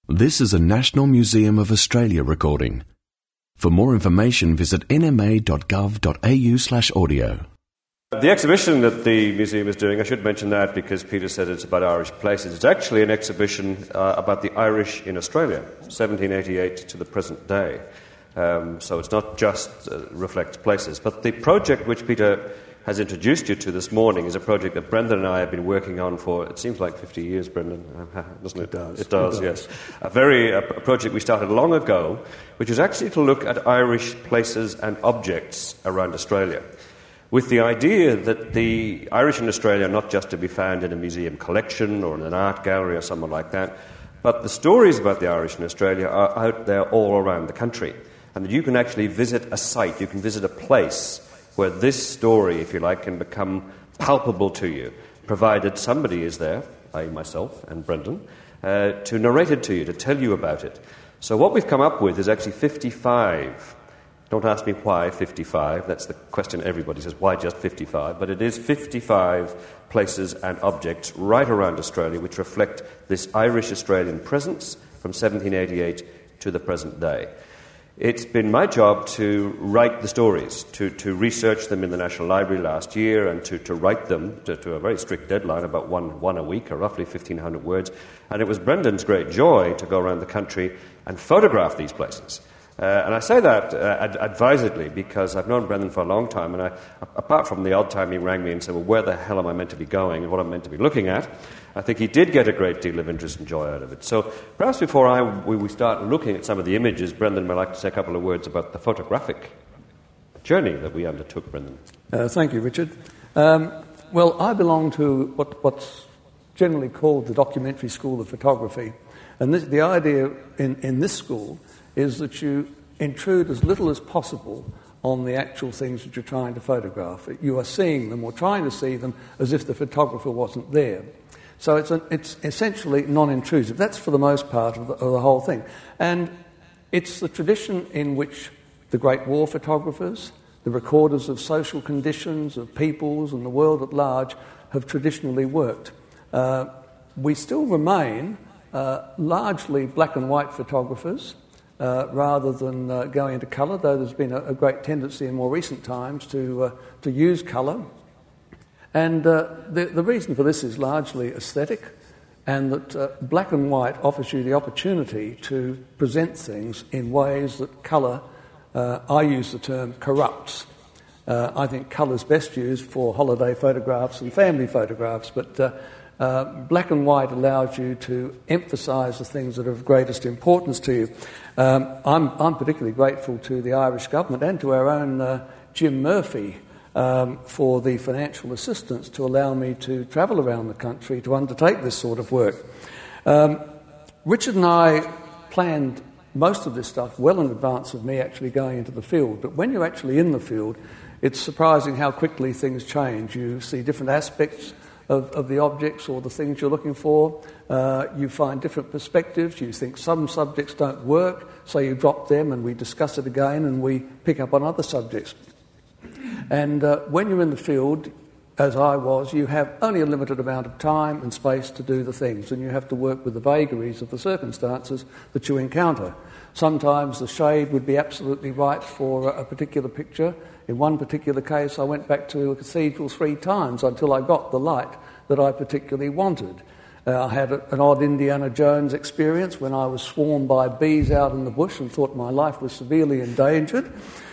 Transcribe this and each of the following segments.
This is a National Museum of Australia recording. For more information, visit nma.gov.au/audio. The exhibition that the museum is doing, I should mention that because Peter said it's about Irish places. It's actually an exhibition about the Irish in Australia, 1788 to the present day. So it's not just reflects places. But the project which Peter has introduced you to this morning is a project that Brendan and I have been working on for, it seems like 50 years, Brendan, doesn't it? It does, yes. A project we started long ago, which is actually to look at Irish places and objects around Australia, with the idea that the Irish in Australia are not just to be found in a museum collection or in an art gallery or something like that, but the stories about the Irish in Australia are out there all around the country, and that you can actually visit a site, you can visit a place where this story, if you like, can become palpable to you, provided somebody is there, i.e. myself and Brendan, to narrate it to you, to tell you about it. So what we've come up with is actually 55. Don't ask me why 55. That's the question everybody says, why just 55? But it is 55 places and objects right around Australia which reflect this Irish-Australian presence from 1788 to the present day. It's been my job to write the stories, to research them in the National Library last year and to write them to a very strict deadline, about one a week, or roughly 1,500 words. And it was Brendan's great joy to go around the country and photograph these places. And I say that advisedly because I've known Brendan for a long time, and apart from the odd time he rang me and said, well, where the hell am I meant to be going and what I'm meant to be looking at, I think he did get a great deal of interest and joy out of it. So perhaps before we start looking at some of the images, Brendan might like to say a couple of words about the photographic journey that we undertook, Brendan. Thank you, Richard. Well, I belong to what's generally called the Documentary School of Photography. And the idea in this school is that you intrude as little as possible on the actual things that you're trying to photograph. You are seeing them or trying to see them as if the photographer wasn't there. So it's essentially non-intrusive. That's for the most part of the whole thing. And it's the tradition in which the Great War photographers, the recorders of social conditions, of peoples and the world at large have traditionally worked. We still remain largely black and white photographers, rather than going into colour, though there's been a great tendency in more recent times to use colour. And the reason for this is largely aesthetic, and that black and white offers you the opportunity to present things in ways that colour, I use the term, corrupts. I think colour's best used for holiday photographs and family photographs, but black and white allows you to emphasise the things that are of greatest importance to you. I'm particularly grateful to the Irish government and to our own Jim Murphy for the financial assistance to allow me to travel around the country to undertake this sort of work. Richard and I planned most of this stuff well in advance of me actually going into the field, but when you're actually in the field, it's surprising how quickly things change. You see different aspects of the objects or the things you're looking for. You find different perspectives. You think some subjects don't work, so you drop them and we discuss it again and we pick up on other subjects. And when you're in the field, as I was, you have only a limited amount of time and space to do the things, and you have to work with the vagaries of the circumstances that you encounter. Sometimes the shade would be absolutely right for a particular picture. In one particular case, I went back to a cathedral 3 times until I got the light that I particularly wanted. I had an odd Indiana Jones experience when I was swarmed by bees out in the bush and thought my life was severely endangered.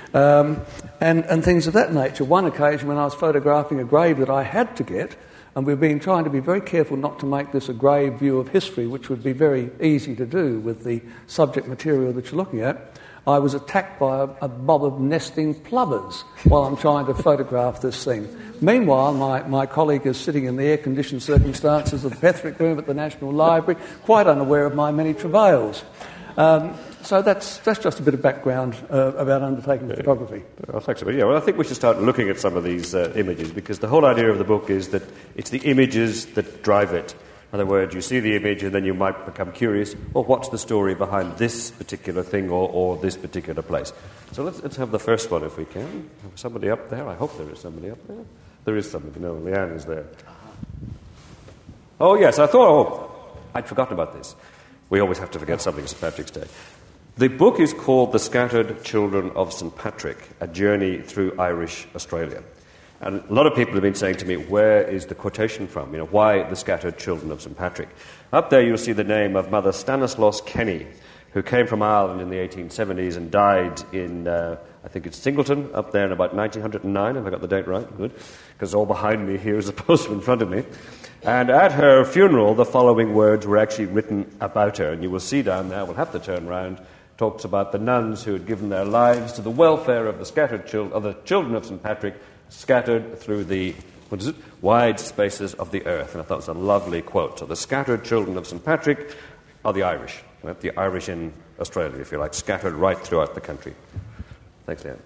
And things of that nature. One occasion when I was photographing a grave that I had to get, and we've been trying to be very careful not to make this a grave view of history, which would be very easy to do with the subject material that you're looking at, I was attacked by a mob of nesting plovers while I'm trying to photograph this thing. Meanwhile, my colleague is sitting in the air-conditioned circumstances of the Petherick Room at the National Library, quite unaware of my many travails. So that's just a bit of background about undertaking photography. Well, thanks a bit. Yeah, well, I think we should start looking at some of these images, because the whole idea of the book is that it's the images that drive it. In other words, you see the image and then you might become curious, well, what's the story behind this particular thing or this particular place? So let's have the first one if we can. Somebody up there? I hope there is somebody up there. There is somebody. No, Leanne is there. Oh, yes, I'd forgotten about this. We always have to forget something on St. Patrick's Day. The book is called The Scattered Children of St. Patrick, A Journey Through Irish Australia. And a lot of people have been saying to me, where is the quotation from? Why the scattered children of St. Patrick? Up there you'll see the name of Mother Stanislaus Kenny, who came from Ireland in the 1870s and died in, I think it's Singleton, up there in about 1909, if I got the date right. Good. Because all behind me here is opposed to in front of me. And at her funeral, the following words were actually written about her. And you will see down there, we'll have to turn round, talks about the nuns who had given their lives to the welfare of the scattered children of St. Patrick, scattered through the wide spaces of the earth. And I thought it was a lovely quote. So the scattered children of St. Patrick are the Irish. Right? The Irish in Australia, if you like, scattered right throughout the country. Thanks, Leanne.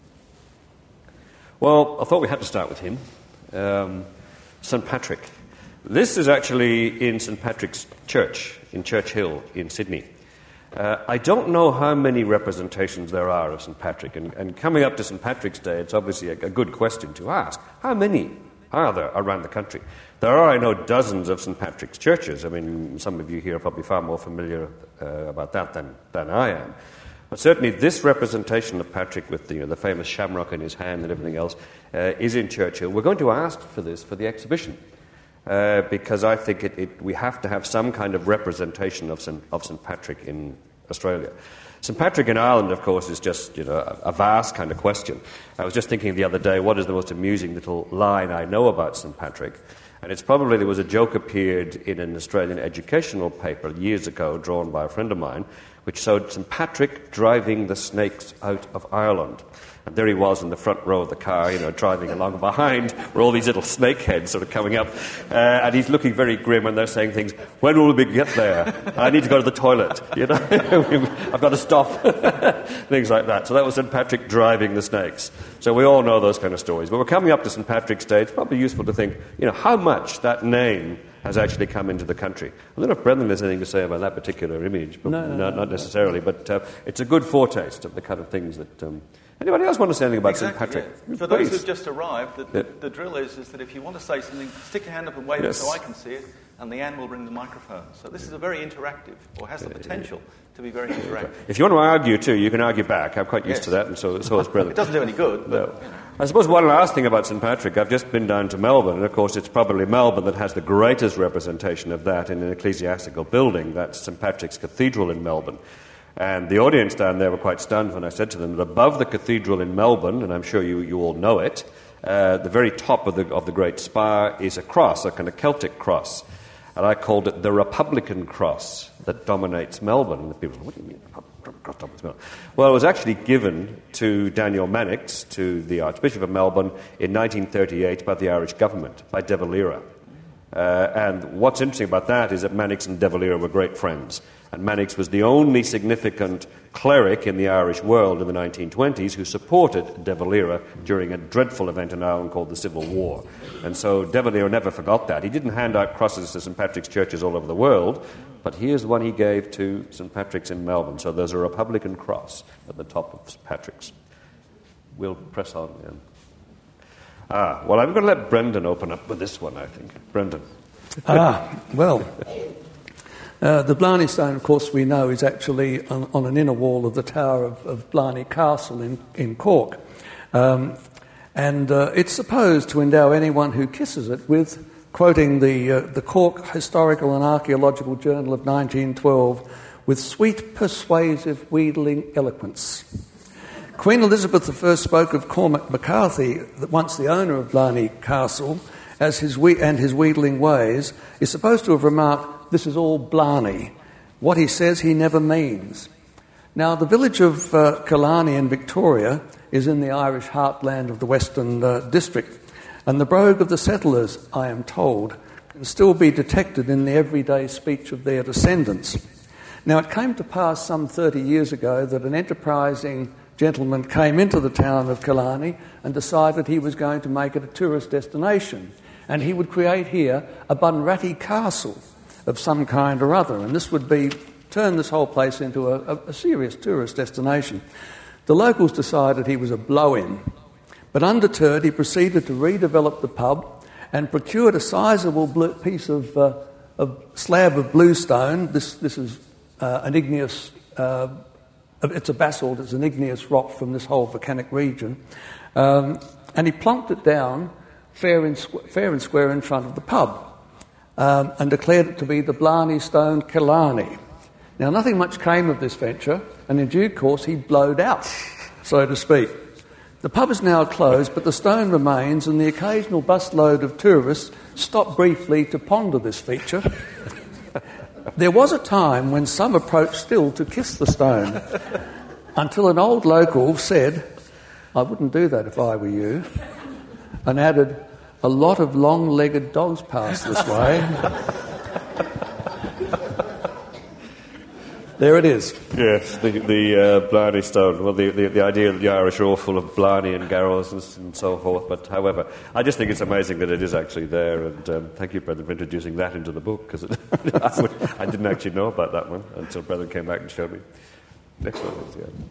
Well, I thought we had to start with him. St. Patrick. This is actually in St. Patrick's Church, in Church Hill in Sydney. I don't know how many representations there are of St. Patrick, and coming up to St. Patrick's Day, it's obviously a good question to ask. How many are there around the country? There are, I know, dozens of St. Patrick's churches. I mean, some of you here are probably far more familiar about that than I am. But certainly this representation of Patrick with the famous shamrock in his hand and everything else is in Church Hill. We're going to ask for this for the exhibition. Because I think we have to have some kind of representation of St. Patrick in Australia. St. Patrick in Ireland, of course, is just a vast kind of question. I was just thinking the other day, what is the most amusing little line I know about St. Patrick? And it's probably there was a joke appeared in an Australian educational paper years ago, drawn by a friend of mine, which showed St. Patrick driving the snakes out of Ireland. And there he was in the front row of the car, driving along behind, were all these little snake heads sort of coming up. And he's looking very grim, and they're saying things, when will we get there? I need to go to the toilet, I've got to stop. Things like that. So that was St. Patrick driving the snakes. So we all know those kind of stories. But we're coming up to St. Patrick's Day. It's probably useful to think, how much that name has actually come into the country. I don't know if Brendan has anything to say about that particular image, but not necessarily. But it's a good foretaste of the kind of things that... Anybody else want to say anything about St. Patrick? Yeah. For those who've just arrived, the drill is that if you want to say something, stick your hand up and wave it so I can see it, and Leanne will bring the microphone. So this is a very interactive, or has the potential to be very interactive. If you want to argue too, you can argue back. I'm quite used to that, and so is Brendan. It doesn't do any good, but... No. I suppose one last thing about St. Patrick, I've just been down to Melbourne, and of course it's probably Melbourne that has the greatest representation of that in an ecclesiastical building. That's St. Patrick's Cathedral in Melbourne. And the audience down there were quite stunned when I said to them that above the cathedral in Melbourne, and I'm sure you all know it, the very top of the great spire is a cross, a kind of Celtic cross. And I called it the Republican cross that dominates Melbourne. And the people said, what do you mean, cross dominates Melbourne? Well, it was actually given to Daniel Mannix, to the Archbishop of Melbourne, in 1938 by the Irish government, by De Valera. And what's interesting about that is that Mannix and De Valera were great friends. And Mannix was the only significant cleric in the Irish world in the 1920s who supported De Valera during a dreadful event in Ireland called the Civil War. And so De Valera never forgot that. He didn't hand out crosses to St. Patrick's churches all over the world, but here's the one he gave to St. Patrick's in Melbourne. So there's a Republican cross at the top of St. Patrick's. We'll press on then. Well, I'm going to let Brendan open up with this one, I think. Brendan. The Blarney Stone, of course, we know is actually on an inner wall of the tower of Blarney Castle in Cork. And it's supposed to endow anyone who kisses it with, quoting the Cork Historical and Archaeological Journal of 1912, with sweet, persuasive, wheedling eloquence. Queen Elizabeth I spoke of Cormac McCarthy, once the owner of Blarney Castle, as his wheedling ways, is supposed to have remarked, "This is all Blarney. What he says he never means." Now, the village of Killarney in Victoria is in the Irish heartland of the Western District, and the brogue of the settlers, I am told, can still be detected in the everyday speech of their descendants. Now, it came to pass some 30 years ago that an enterprising gentleman came into the town of Killarney and decided he was going to make it a tourist destination, and he would create here a Bunratty Castle of some kind or other, and this would turn this whole place into a serious tourist destination. The locals decided he was a blow-in, but undeterred he proceeded to redevelop the pub and procured a sizable piece of slab of bluestone. This is an igneous, it's a basalt, it's an igneous rock from this whole volcanic region, and he plunked it down fair and square in front of the pub, and declared it to be the Blarney Stone Killarney. Now, nothing much came of this venture, and in due course he blowed out, so to speak. The pub is now closed, but the stone remains, and the occasional busload of tourists stop briefly to ponder this feature. There was a time when some approached still to kiss the stone, until an old local said, "I wouldn't do that if I were you," and added, "A lot of long-legged dogs pass this way." There it is. Yes, the Blarney Stone. Well, the idea that the Irish are all full of Blarney and Garrows and so forth. But however, I just think it's amazing that it is actually there. And thank you, Brethren, for introducing that into the book, because I didn't actually know about that one until Brethren came back and showed me. Next one,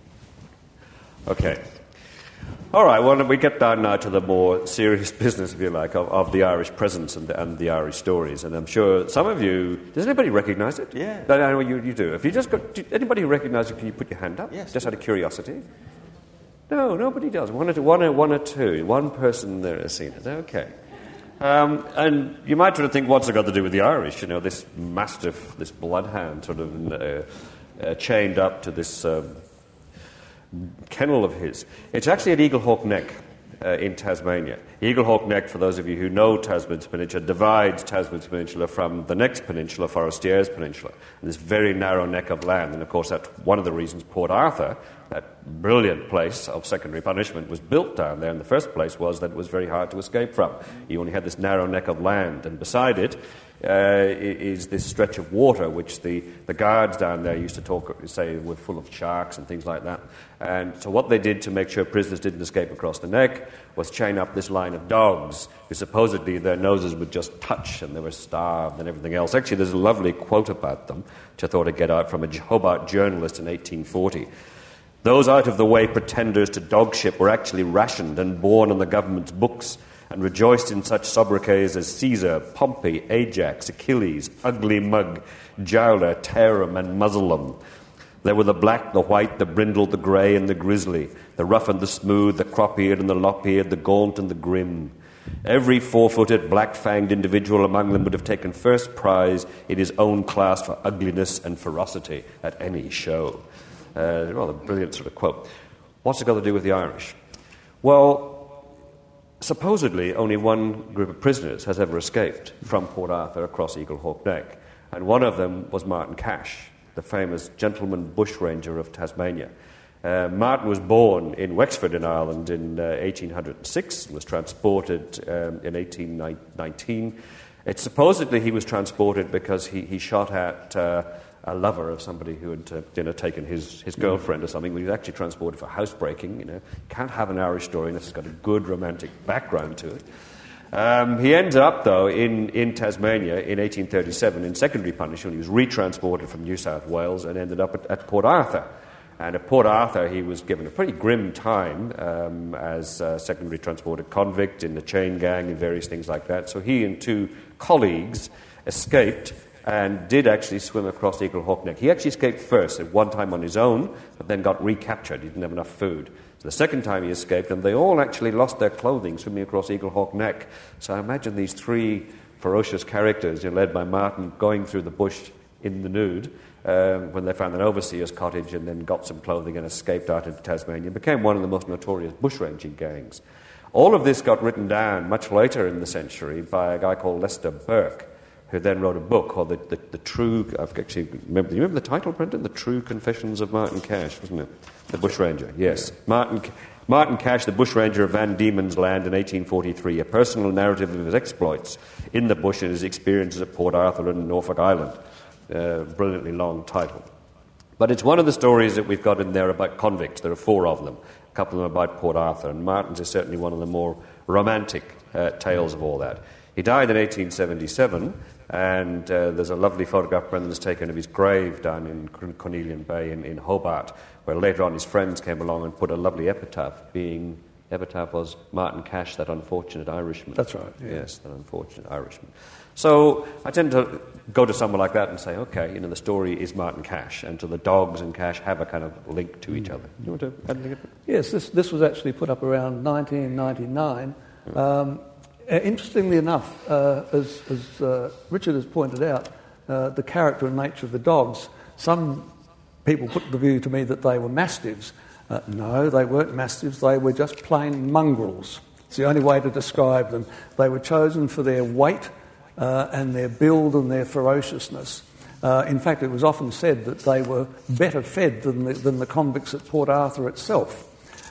yeah. Okay. All right, well, we get down now to the more serious business, if you like, of the Irish presence and the Irish stories. And I'm sure some of you... Does anybody recognise it? Yeah. I know you do. If you just got... Anybody recognise it, can you put your hand up? Yes. Just out of curiosity? No, nobody does. One or two. One person there has seen it. Okay. And you might sort of think, what's it got to do with the Irish? You know, this mastiff, this bloodhound sort of chained up to this... kennel of his. It's actually at Eaglehawk Neck in Tasmania. Eaglehawk Neck, for those of you who know Tasman's Peninsula, divides Tasman's Peninsula from the next peninsula, Forestiers Peninsula, this very narrow neck of land. And of course, that's one of the reasons Port Arthur, that brilliant place of secondary punishment, was built down there in the first place, was that it was very hard to escape from. You only had this narrow neck of land, and beside it is this stretch of water, which the guards down there used to say were full of sharks and things like that. And so what they did to make sure prisoners didn't escape across the neck was chain up this line of dogs, who supposedly their noses would just touch and they were starved and everything else. Actually, there's a lovely quote about them, which I thought I'd get out from a Hobart journalist in 1840. "Those out-of-the-way pretenders to dogship were actually rationed and borne on the government's books, and rejoiced in such sobriquets as Caesar, Pompey, Ajax, Achilles, Ugly Mug, Jowler, Tarum, and Muzzlem. There were the black, the white, the brindle, the grey, and the grizzly, the rough and the smooth, the crop-eared and the lop-eared, the gaunt and the grim. Every four-footed, black-fanged individual among them would have taken first prize in his own class for ugliness and ferocity at any show." Rather brilliant sort of quote. What's it got to do with the Irish? Well, supposedly, only one group of prisoners has ever escaped from Port Arthur across Eaglehawk Neck, and one of them was Martin Cash, the famous gentleman bushranger of Tasmania. Martin was born in Wexford in Ireland in 1806 and was transported in 1819. It's supposedly he was transported because he shot at a lover of somebody who had taken his girlfriend or something. He was actually transported for housebreaking. Can't have an Irish story unless it's got a good romantic background to it. He ends up, though, in Tasmania in 1837 in secondary punishment. He was retransported from New South Wales and ended up at Port Arthur. And at Port Arthur, he was given a pretty grim time as a secondary transported convict in the chain gang and various things like that. So he and two colleagues escaped and did actually swim across Eaglehawk Neck. He actually escaped first at one time on his own, but then got recaptured. He didn't have enough food. So the second time he escaped, and they all actually lost their clothing swimming across Eaglehawk Neck. So I imagine these three ferocious characters, led by Martin, going through the bush in the nude when they found an overseer's cottage and then got some clothing and escaped out into Tasmania. Became one of the most notorious bushranging gangs. All of this got written down much later in the century by a guy called Lester Burke, who then wrote a book called the True... Do you remember the title, Brendan? The True Confessions of Martin Cash, wasn't it? The Bushranger, yes. Martin Cash, the Bushranger of Van Diemen's Land in 1843, a personal narrative of his exploits in the bush and his experiences at Port Arthur and Norfolk Island. Brilliantly long title. But it's one of the stories that we've got in there about convicts. There are four of them. A couple of them about Port Arthur, and Martin's is certainly one of the more romantic tales of all that. He died in 1877, and there's a lovely photograph Brendan's taken of his grave down in Cornelian Bay in Hobart, where later on his friends came along and put a lovely epitaph being epitaph was Martin Cash, that unfortunate Irishman. That's right. Yeah. Yes, that unfortunate Irishman. So I tend to go to someone like that and say, okay, the story is Martin Cash, and so the dogs and Cash have a kind of link to each other. Do you want to add anything? Yes, this was actually put up around 1999. Interestingly enough, as Richard has pointed out, the character and nature of the dogs, some people put the view to me that they were mastiffs. No, they weren't mastiffs, they were just plain mongrels. It's the only way to describe them. They were chosen for their weight and their build and their ferociousness. In fact, it was often said that they were better fed than the convicts at Port Arthur itself.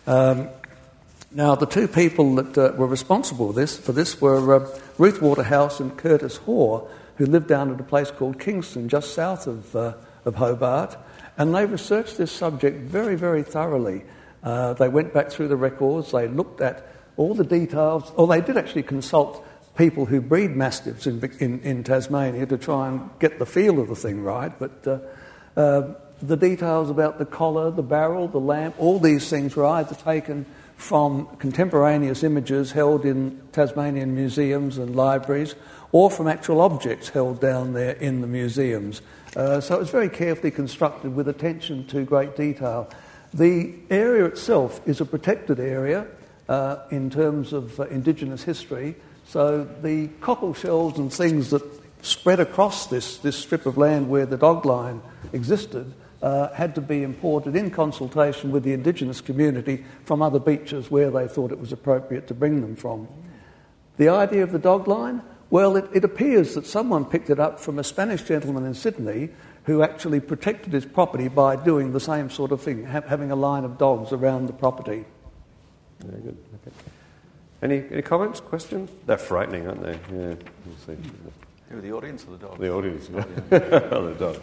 Now, the two people that were responsible for this were Ruth Waterhouse and Curtis Hoare, who lived down at a place called Kingston, just south of Hobart. And they researched this subject very, very thoroughly. They went back through the records, they looked at all the details, or they did actually consult people who breed mastiffs in Tasmania to try and get the feel of the thing right. But the details about the collar, the barrel, the lamp, all these things were either taken from contemporaneous images held in Tasmanian museums and libraries, or from actual objects held down there in the museums. So it was very carefully constructed with attention to great detail. The area itself is a protected area in terms of Indigenous history, so the cockle shells and things that spread across this strip of land where the dog line existed had to be imported in consultation with the Indigenous community from other beaches where they thought it was appropriate to bring them from. The idea of the dog line? Well, it appears that someone picked it up from a Spanish gentleman in Sydney who actually protected his property by doing the same sort of thing, having a line of dogs around the property. Very good. Okay. Any comments, questions? They're frightening, aren't they? Yeah. We'll see. Who, the audience or the dog? The audience. The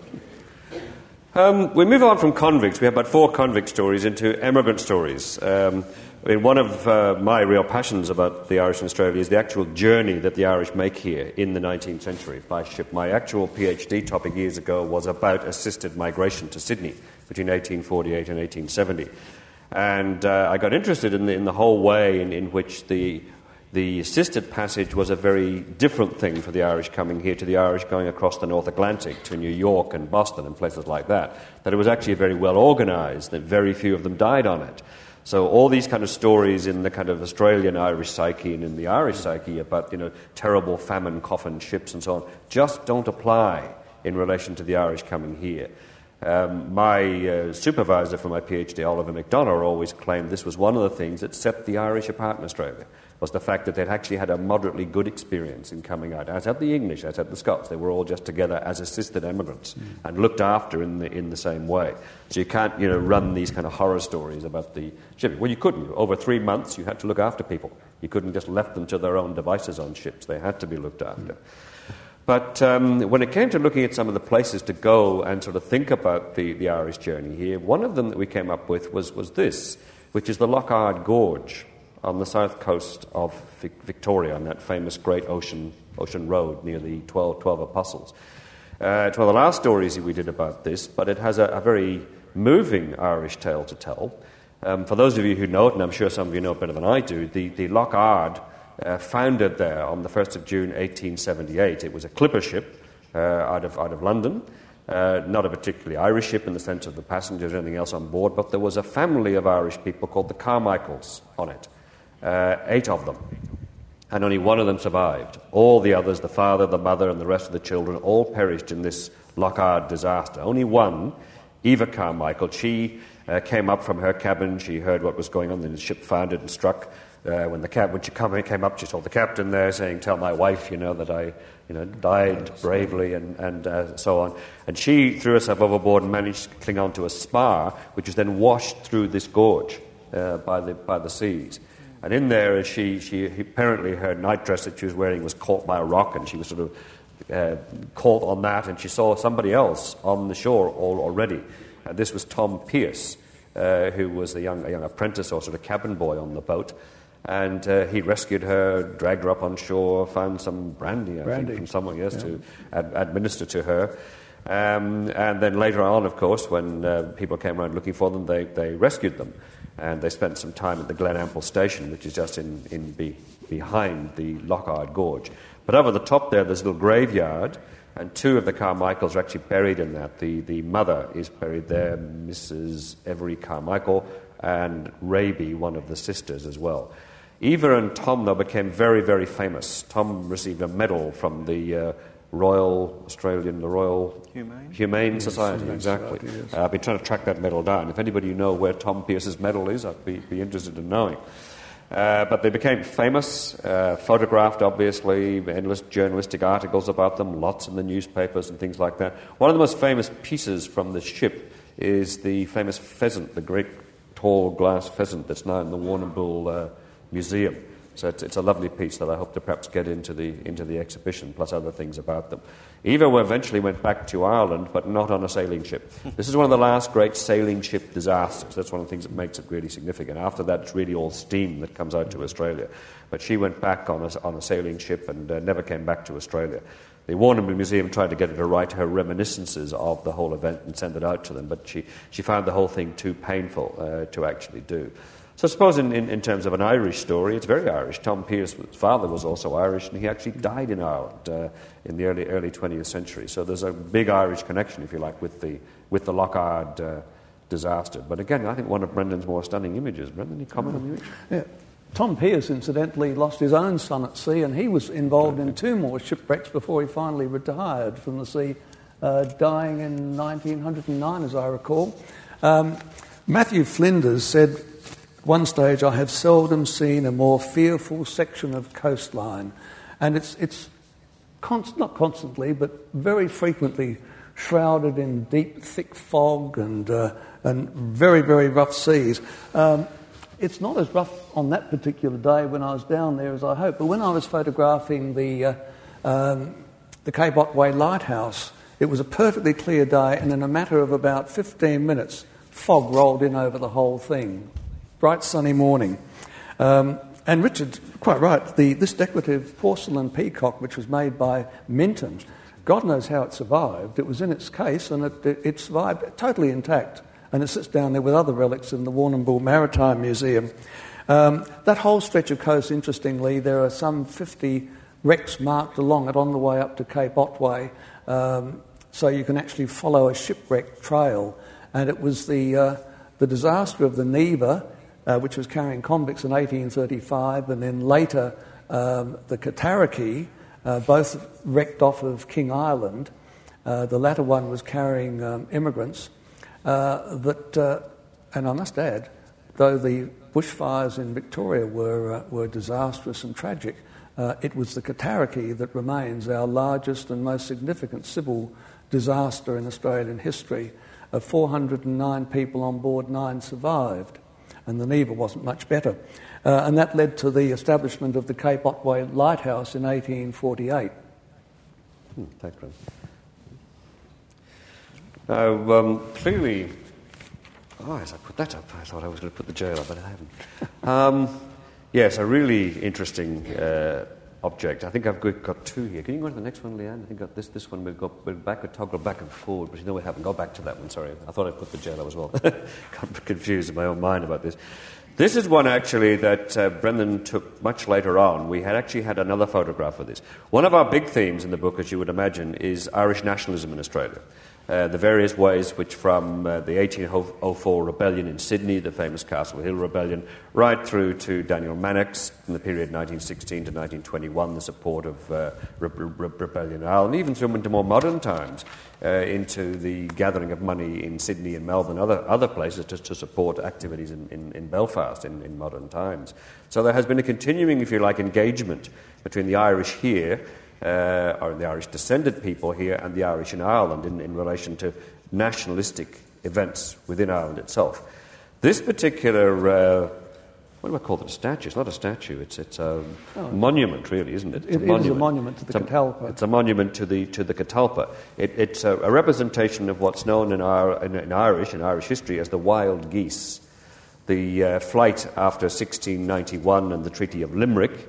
dog. We move on from convicts. We have about 4 convict stories into emigrant stories. One of my real passions about the Irish in Australia is the actual journey that the Irish make here in the 19th century by ship. My actual PhD topic years ago was about assisted migration to Sydney between 1848 and 1870. And I got interested in the whole way in which the assisted passage was a very different thing for the Irish coming here to the Irish going across the North Atlantic to New York and Boston and places like that. That it was actually very well organised, that very few of them died on it. So all these kind of stories in the kind of Australian Irish psyche and in the Irish psyche about, terrible famine coffin ships and so on, just don't apply in relation to the Irish coming here. My supervisor for my PhD, Oliver McDonough, always claimed this was one of the things that set the Irish apart in Australia, was the fact that they'd actually had a moderately good experience in coming out, as had the English, as had the Scots. They were all just together as assisted emigrants and looked after in the same way. So you can't, run these kind of horror stories about the shipping. Well, you couldn't. Over 3 months, you had to look after people. You couldn't just left them to their own devices on ships. They had to be looked after. But when it came to looking at some of the places to go and sort of think about the Irish journey here, one of them that we came up with was this, which is the Lochard Gorge on the south coast of Victoria, on that famous great ocean road near the 12 Apostles. It's one of the last stories we did about this, but it has a very moving Irish tale to tell. For those of you who know it, and I'm sure some of you know it better than I do, the Lochard founded there on the 1st of June 1878. It was a clipper ship out of London, not a particularly Irish ship in the sense of the passengers or anything else on board, but there was a family of Irish people called the Carmichaels on it, 8 of them, and only one of them survived. All the others, the father, the mother, and the rest of the children, all perished in this Lochard disaster. Only one, Eva Carmichael, she came up from her cabin. She heard what was going on. The ship foundered and struck. When she came up, she saw the captain there saying, "Tell my wife, that I, died bravely," and so on. And she threw herself overboard and managed to cling onto a spar, which was then washed through this gorge by the seas. And in there, she apparently her nightdress that she was wearing was caught by a rock, and she was sort of caught on that, and she saw somebody else on the shore already. And this was Tom Pearce, who was a young apprentice or sort of cabin boy on the boat. And he rescued her, dragged her up on shore, found some brandy, I think, from someone, to administer to her. And then later on, of course, when people came around looking for them, they rescued them. And they spent some time at the Glenample station, which is just behind the Lockhart Gorge. But over the top there's a little graveyard, and two of the Carmichaels are actually buried in that. The mother is buried there, Mrs. Every Carmichael, and Raby, one of the sisters as well. Eva and Tom, though, became very, very famous. Tom received a medal from the Royal Humane Society, exactly. Yes. I've been trying to track that medal down. If anybody know where Tom Pearce's medal is, I'd be interested in knowing. But they became famous, photographed, obviously, endless journalistic articles about them, lots in the newspapers and things like that. One of the most famous pieces from the ship is the famous pheasant, the great tall glass pheasant that's now in the Warrnambool Museum. So it's a lovely piece that I hope to perhaps get into the exhibition, plus other things about them. Eva eventually went back to Ireland, but not on a sailing ship. This is one of the last great sailing ship disasters. That's one of the things that makes it really significant. After that, it's really all steam that comes out to Australia. But she went back on a sailing ship and never came back to Australia. The Warrnambool Museum tried to get her to write her reminiscences of the whole event and send it out to them, but she found the whole thing too painful to actually do. So I suppose in terms of an Irish story, it's very Irish. Tom Pearce's father was also Irish, and he actually died in Ireland in the early 20th century. So there's a big Irish connection, if you like, with the Lockhart disaster. But again, I think one of Brendan's more stunning images. Brendan, you comment on the image? Yeah. Tom Pearce, incidentally, lost his own son at sea, and he was involved in two more shipwrecks before he finally retired from the sea, dying in 1909, as I recall. Matthew Flinders said, one stage, I have seldom seen a more fearful section of coastline. And it's not constantly, but very frequently shrouded in deep, thick fog and very, very rough seas. It's not as rough on that particular day when I was down there as I hoped, but when I was photographing the Cape Otway Lighthouse, it was a perfectly clear day, and in a matter of about 15 minutes, fog rolled in over the whole thing. Bright sunny morning. And Richard's quite right, this decorative porcelain peacock, which was made by Minton, God knows how it survived. It was in its case, and it survived totally intact, and it sits down there with other relics in the Warrnambool Maritime Museum. That whole stretch of coast, interestingly, there are some 50 wrecks marked along it on the way up to Cape Otway, so you can actually follow a shipwreck trail. And it was the disaster of the Neva, which was carrying convicts in 1835, and then later the Cataraqui, both wrecked off of King Island. The latter one was carrying immigrants. And I must add, though the bushfires in Victoria were disastrous and tragic, it was the Cataraqui that remains our largest and most significant civil disaster in Australian history. Of 409 people on board, 9 survived, and the Neva wasn't much better. And that led to the establishment of the Cape Otway Lighthouse in 1848. Thanks, Graham. Clearly... Oh, as I put that up, I thought I was going to put the jail up, but I haven't. Yes, a really interesting object. I think I've got two here. Can you go to the next one, Leanne? I think I've got this one. We're back, we toggle back and forward, but you know we haven't. Go back to that one, sorry. I thought I'd put the jello as well. Got confused in my own mind about this. This is one, actually, that Brendan took much later on. We had actually had another photograph of this. One of our big themes in the book, as you would imagine, is Irish nationalism in Australia. The various ways which from the 1804 rebellion in Sydney, the famous Castle Hill Rebellion, right through to Daniel Mannix in the period 1916 to 1921, the support of rebellion in Ireland, even through into more modern times, into the gathering of money in Sydney and Melbourne, other places to support activities in Belfast in modern times. So there has been a continuing, if you like, engagement between the Irish here, or the Irish descended people here, and the Irish in Ireland in relation to nationalistic events within Ireland itself. This particular, what do I call it, a statue? It's not a statue, it's a monument, really, isn't it? It is a monument to the Catalpa. It's a monument to the Catalpa. It's a representation of what's known in Irish history as the wild geese. The flight after 1691 and the Treaty of Limerick,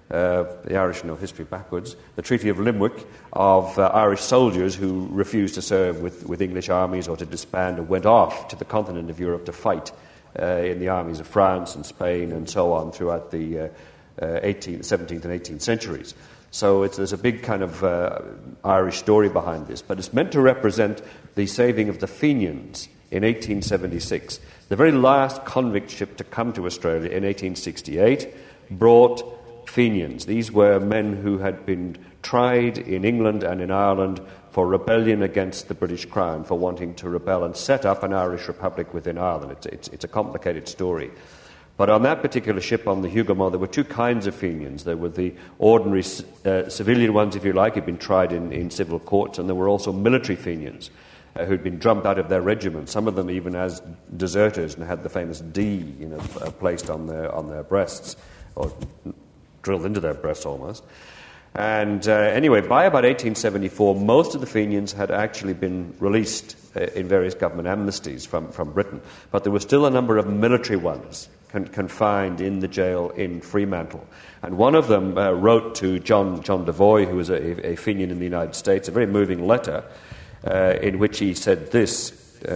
the Irish know history backwards, the Treaty of Limerick, of Irish soldiers who refused to serve with English armies or to disband and went off to the continent of Europe to fight in the armies of France and Spain and so on throughout the 17th and 18th centuries. So there's a big kind of Irish story behind this, but it's meant to represent the saving of the Fenians in 1876. The very last convict ship to come to Australia in 1868 brought Fenians. These were men who had been tried in England and in Ireland for rebellion against the British Crown, for wanting to rebel and set up an Irish republic within Ireland. It's a complicated story. But on that particular ship, on the Hougoumont, there were two kinds of Fenians. There were the ordinary civilian ones, if you like, who'd been tried in civil courts, and there were also military Fenians who'd been drummed out of their regiment, some of them even as deserters, and had the famous D, placed on their breasts, or drilled into their breasts almost. And anyway, by about 1874, most of the Fenians had actually been released in various government amnesties from Britain, but there were still a number of military ones confined in the jail in Fremantle. And one of them wrote to John Devoy, who was a Fenian in the United States, a very moving letter in which he said this.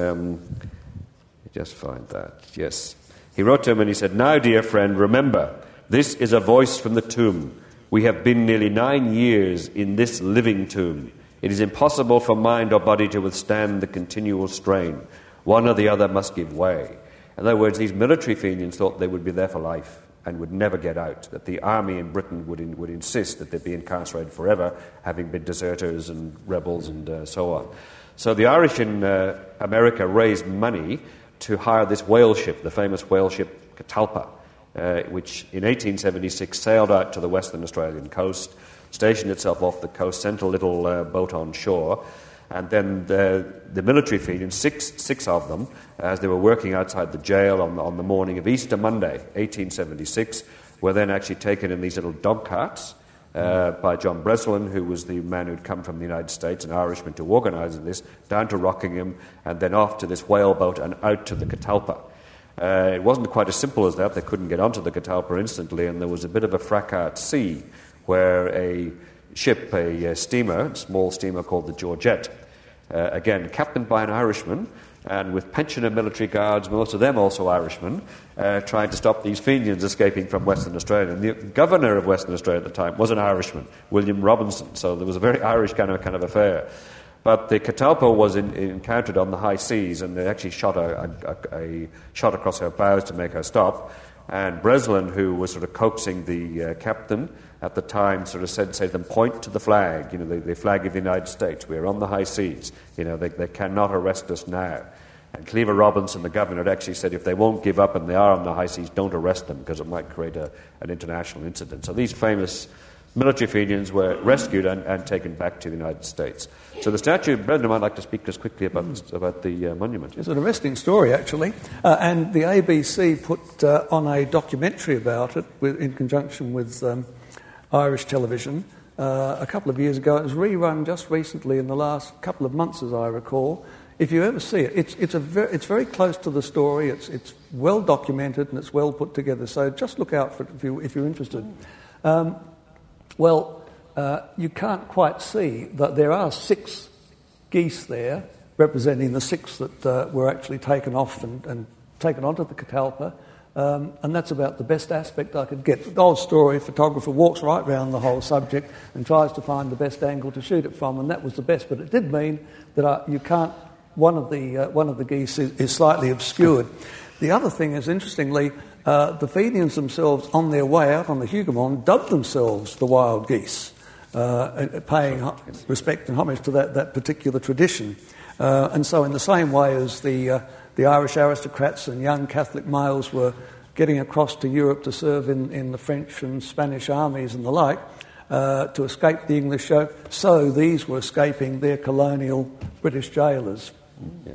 Just find that, yes. He wrote to him and he said, "Now, dear friend, remember, this is a voice from the tomb. We have been nearly 9 years in this living tomb. It is impossible for mind or body to withstand the continual strain. One or the other must give way." In other words, these military Fenians thought they would be there for life and would never get out, that the army in Britain would insist that they'd be incarcerated forever, having been deserters and rebels and so on. So the Irish in America raised money to hire this whale ship, the famous whale ship Catalpa, which in 1876 sailed out to the Western Australian coast, stationed itself off the coast, sent a little boat on shore, and then the military Fenians, six of them, as they were working outside the jail on the morning of Easter Monday, 1876, were then actually taken in these little dog carts by John Breslin, who was the man who'd come from the United States, an Irishman, to organise this, down to Rockingham, and then off to this whale boat and out to the Catalpa. It wasn't quite as simple as that. They couldn't get onto the Catalpa instantly, and there was a bit of a fracas at sea where a ship, a small steamer called the Georgette, again captained by an Irishman, and with pensioner military guards, most of them also Irishmen, trying to stop these Fenians escaping from Western Australia. And the governor of Western Australia at the time was an Irishman, William Robinson, so there was a very Irish kind of affair. But the Catalpa was encountered on the high seas, and they actually shot a shot across her bows to make her stop. And Breslin, who was sort of coaxing the captain at the time, sort of said to them, "Point to the flag, the flag of the United States. We are on the high seas. They cannot arrest us now." And Cleaver Robinson, the governor, had actually said, if they won't give up and they are on the high seas, don't arrest them, because it might create an international incident. So these famous military Fenians were rescued and taken back to the United States. So the statue, Brendan might like to speak just quickly about the monument. It's an arresting story, actually. And the ABC put on a documentary about it in conjunction with Irish television a couple of years ago. It was rerun just recently in the last couple of months, as I recall. If you ever see it, it's very close to the story. It's well documented and it's well put together. So just look out for it if you're interested. You can't quite see that there are 6 geese there, representing the 6 that were actually taken off and taken onto the Catalpa. And that's about the best aspect I could get. The old story, photographer walks right round the whole subject and tries to find the best angle to shoot it from, and that was the best. But it did mean that you can't. One of the geese is slightly obscured. The other thing is, interestingly, the Fenians themselves, on their way out on the Hougoumont, dubbed themselves the wild geese, paying respect and homage to that particular tradition. And so in the same way as the Irish aristocrats and young Catholic males were getting across to Europe to serve in the French and Spanish armies and the like, to escape the English yoke, so these were escaping their colonial British jailers. Yeah,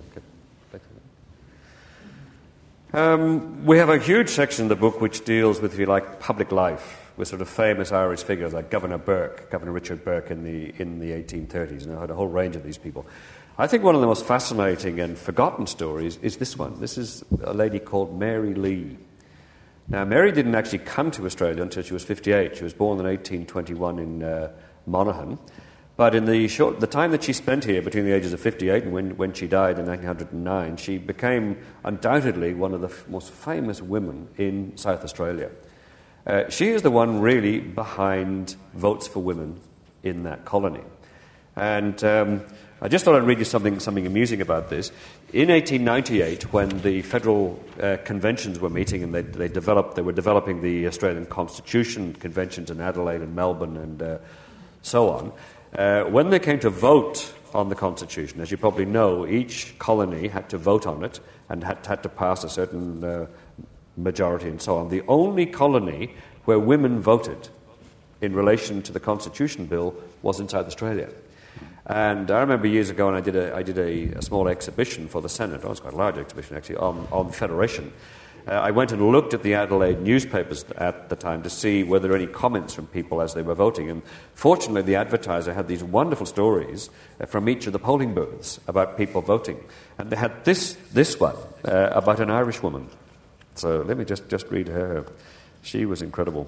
okay. We have a huge section in the book which deals with, if you like, public life, with sort of famous Irish figures like Governor Richard Burke in the 1830s, and I had a whole range of these people. I think one of the most fascinating and forgotten stories is this one. This is a lady called Mary Lee. Now, Mary didn't actually come to Australia until she was 58. She was born in 1821 in Monaghan. But in the time that she spent here, between the ages of 58 and when she died in 1909, she became undoubtedly one of the most famous women in South Australia. She is the one really behind votes for women in that colony. And I just thought I'd read you something amusing about this. In 1898, when the federal conventions were meeting and they were developing the Australian Constitution, conventions in Adelaide and Melbourne and so on, when they came to vote on the Constitution, as you probably know, each colony had to vote on it and had to pass a certain majority and so on. The only colony where women voted in relation to the Constitution Bill was in South Australia. And I remember years ago, and I did a small exhibition for the Senate. Oh, it's quite a large exhibition, actually, on Federation. I went and looked at the Adelaide newspapers at the time to see were there any comments from people as they were voting. And fortunately, the Advertiser had these wonderful stories from each of the polling booths about people voting. And they had this one about an Irish woman. So let me just read her. She was incredible.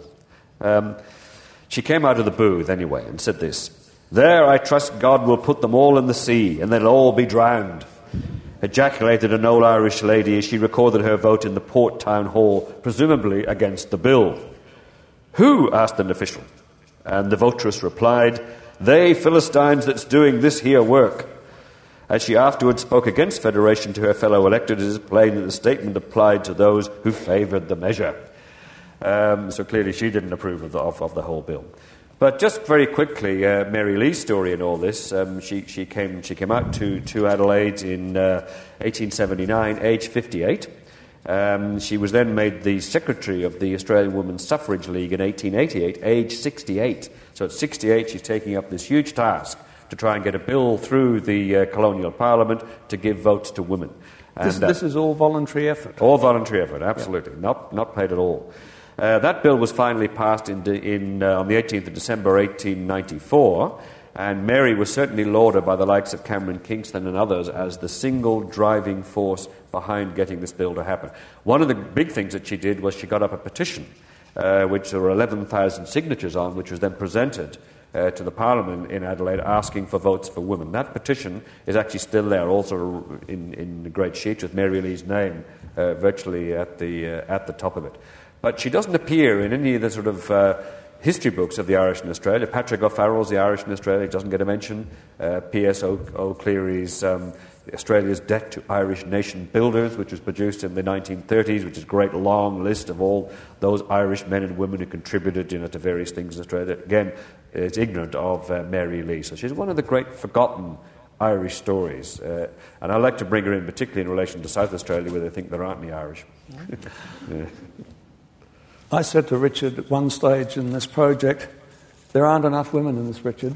She came out of the booth anyway and said this: "There, I trust God will put them all in the sea, and they'll all be drowned," ejaculated an old Irish lady as she recorded her vote in the Port Town Hall, presumably against the bill. "Who?" asked an official. And the votress replied, "They Philistines that's doing this here work." As she afterwards spoke against federation to her fellow electors, it is plain that the statement applied to those who favoured the measure. So clearly she didn't approve of the whole bill. But just very quickly, Mary Lee's story in all this, she came out to Adelaide in 1879, age 58. She was then made the secretary of the Australian Women's Suffrage League in 1888, age 68. So at 68, she's taking up this huge task to try and get a bill through the colonial parliament to give votes to women. And, this is all voluntary effort? All voluntary effort, absolutely. Yeah. Not paid at all. That bill was finally passed on the 18th of December 1894, and Mary was certainly lauded by the likes of Cameron Kingston and others as the single driving force behind getting this bill to happen. One of the big things that she did was she got up a petition, which there were 11,000 signatures on, which was then presented to the Parliament in Adelaide asking for votes for women. That petition is actually still there, also in the great sheet with Mary Lee's name virtually at the top of it. But she doesn't appear in any of the sort of history books of the Irish in Australia. Patrick O'Farrell's The Irish in Australia doesn't get a mention. P.S. O'Cleary's Australia's Debt to Irish Nation Builders, which was produced in the 1930s, which is a great long list of all those Irish men and women who contributed to various things in Australia. Again, is ignorant of Mary Lee. So she's one of the great forgotten Irish stories. And I like to bring her in, particularly in relation to South Australia, where they think there aren't any Irish. Yeah. I said to Richard at one stage in this project, there aren't enough women in this, Richard.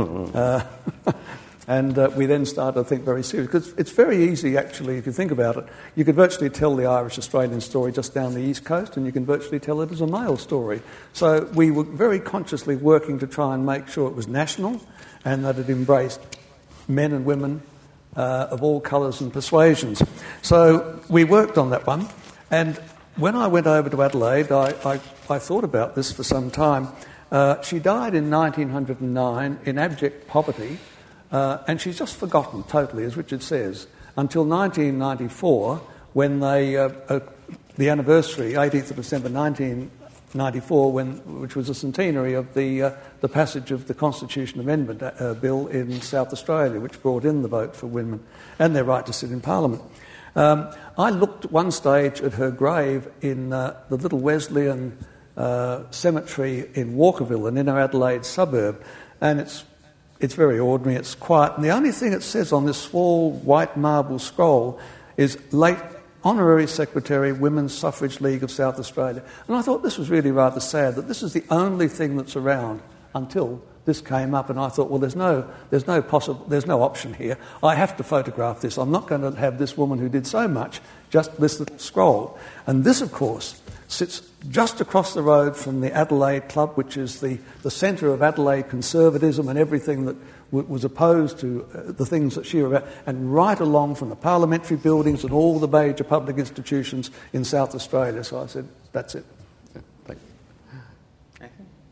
And we then started to think very seriously, because it's very easy, actually, if you think about it. You could virtually tell the Irish-Australian story just down the East Coast, and you can virtually tell it as a male story. So we were very consciously working to try and make sure it was national and that it embraced men and women of all colours and persuasions. So we worked on that one, and when I went over to Adelaide, I thought about this for some time. She died in 1909 in abject poverty, and she's just forgotten totally, as Richard says, until 1994, when the anniversary, 18th of December 1994, which was a centenary of the passage of the Constitution Amendment Bill in South Australia, which brought in the vote for women and their right to sit in Parliament. I looked at one stage at her grave in the little Wesleyan cemetery in Walkerville, an inner Adelaide suburb, and it's very ordinary, it's quiet, and the only thing it says on this small white marble scroll is late Honorary Secretary, Women's Suffrage League of South Australia. And I thought this was really rather sad, that this is the only thing that's around until this came up, and I thought, well, there's no option here. I have to photograph this. I'm not going to have this woman who did so much just this little scroll. And this, of course, sits just across the road from the Adelaide Club, which is the centre of Adelaide conservatism and everything that was opposed to the things that she were about, and right along from the parliamentary buildings and all the major public institutions in South Australia. So I said, that's it. Thank you.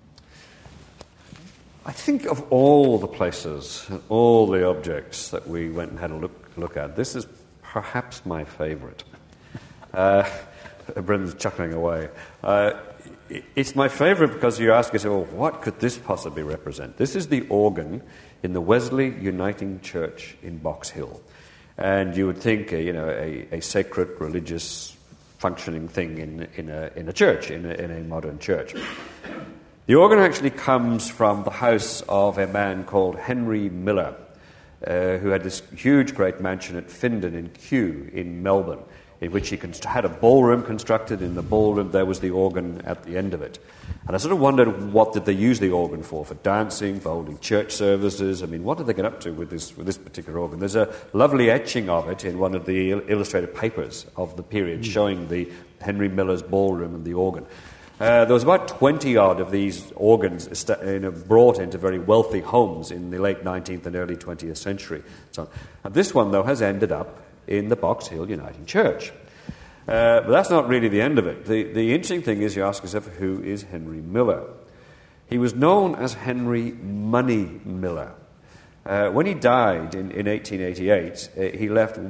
I think of all the places and all the objects that we went and had a look at, this is perhaps my favourite. Brendan's chuckling away. It's my favourite because you ask yourself, well, what could this possibly represent? This is the organ in the Wesley Uniting Church in Box Hill. And you would think, a sacred religious functioning thing in a church, in a modern church. The organ actually comes from the house of a man called Henry Miller, who had this huge, great mansion at Findon in Kew in Melbourne, in which he had a ballroom constructed. In the ballroom there was the organ at the end of it. And I sort of wondered, what did they use the organ for dancing, for holding church services? I mean, what did they get up to with this particular organ? There's a lovely etching of it in one of the illustrated papers of the period showing the Henry Miller's ballroom and the organ. There was about 20-odd of these organs brought into very wealthy homes in the late 19th and early 20th century. And this one, though, has ended up in the Box Hill Uniting Church. But that's not really the end of it. The interesting thing is, you ask yourself, who is Henry Miller? He was known as Henry Money Miller. When he died in 1888, he left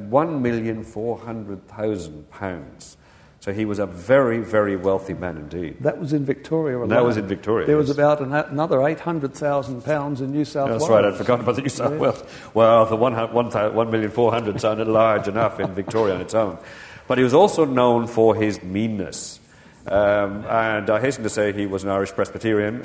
£1,400,000. So he was a very, very wealthy man indeed. That was in Victoria alone. That was in Victoria. There was about another £800,000 in New South Wales. That's right, I'd forgotten about the New South Wales. Well, the 1,400,000 sounded large enough in Victoria on its own. But he was also known for his meanness. And I hasten to say he was an Irish Presbyterian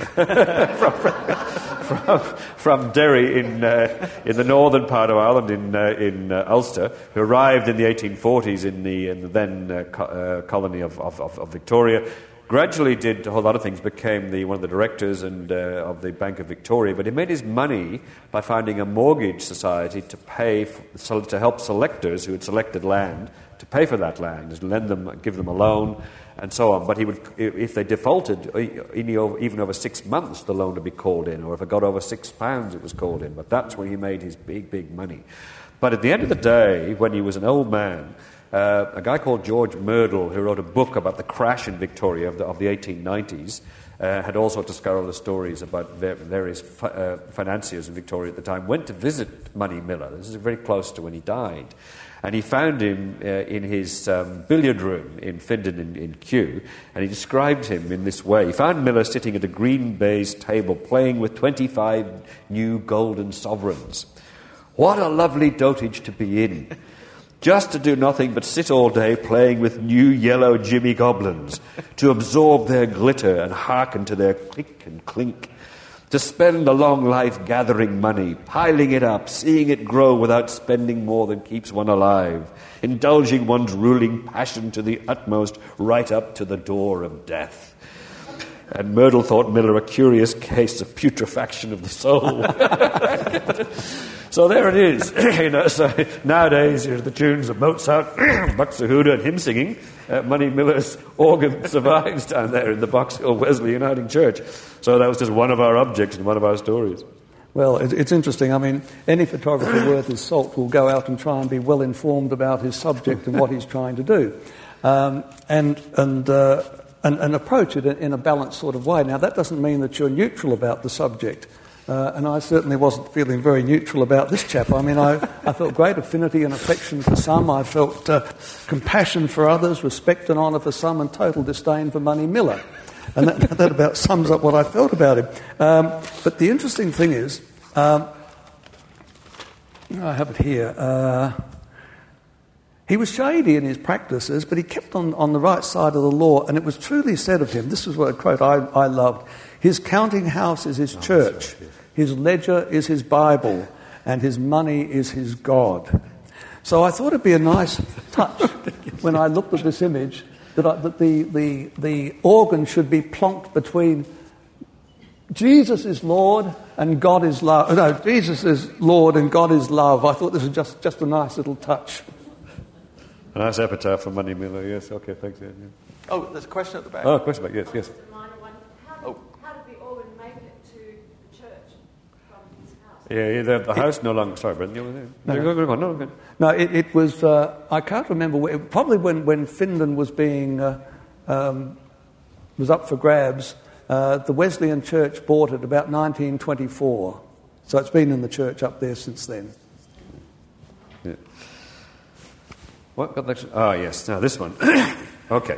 from Derry in the northern part of Ireland, in Ulster, who arrived in the 1840s in the then colony of Victoria. Gradually did a whole lot of things, became one of the directors of the Bank of Victoria, but he made his money by founding a mortgage society to help selectors who had selected land to pay for that land, to lend them, give them a loan, and so on. But he would, if they defaulted, even over 6 months, the loan would be called in, or if it got over £6, it was called in. But that's where he made his big, big money. But at the end of the day, when he was an old man, a guy called George Merdle, who wrote a book about the crash in Victoria of the 1890s, had all sorts of scurrilous stories about various financiers in Victoria at the time, went to visit Money Miller. This is very close to when he died. And he found him in his billiard room in Findon in Kew, and he described him in this way. He found Miller sitting at a green baize table playing with 25 new golden sovereigns. What a lovely dotage to be in. Just to do nothing but sit all day playing with new yellow Jimmy Goblins, to absorb their glitter and hearken to their click and clink. To spend a long life gathering money, piling it up, seeing it grow without spending more than keeps one alive, indulging one's ruling passion to the utmost, right up to the door of death. And Merdle thought Miller a curious case of putrefaction of the soul. So there it is. So nowadays, the tunes of Mozart, Buxtehude, and him singing, Money Miller's organ survives down there in the Box Hill Wesley Uniting Church. So that was just one of our objects and one of our stories. Well, it's interesting. I mean, any photographer worth his salt will go out and try and be well informed about his subject and what he's trying to do, and approach it in a balanced sort of way. Now, that doesn't mean that you're neutral about the subject. And I certainly wasn't feeling very neutral about this chap. I mean, I felt great affinity and affection for some. I felt compassion for others, respect and honour for some, and total disdain for Money Miller. And that about sums up what I felt about him. But the interesting thing is, I have it here. He was shady in his practices, but he kept on the right side of the law, and it was truly said of him, this is what a quote I loved, his counting house is his church, his ledger is his Bible, and his money is his God. So I thought it'd be a nice touch when I looked at this image that the organ should be plonked between Jesus is Lord and God is love. No, Jesus is Lord and God is love. I thought this was just a nice little touch. A nice epitaph for Money Miller, yes. Okay, thanks. Yeah. Oh, there's a question at the back. Oh, a question back, yes. How did the organ make it to the church from his house? Yeah, the house no longer... Sorry, Brendan. No, it was... I can't remember... Probably when Findon was being... was up for grabs, the Wesleyan Church bought it about 1924. So it's been in the church up there since then. Yeah. What got that? Oh, yes. Now, this one. Okay.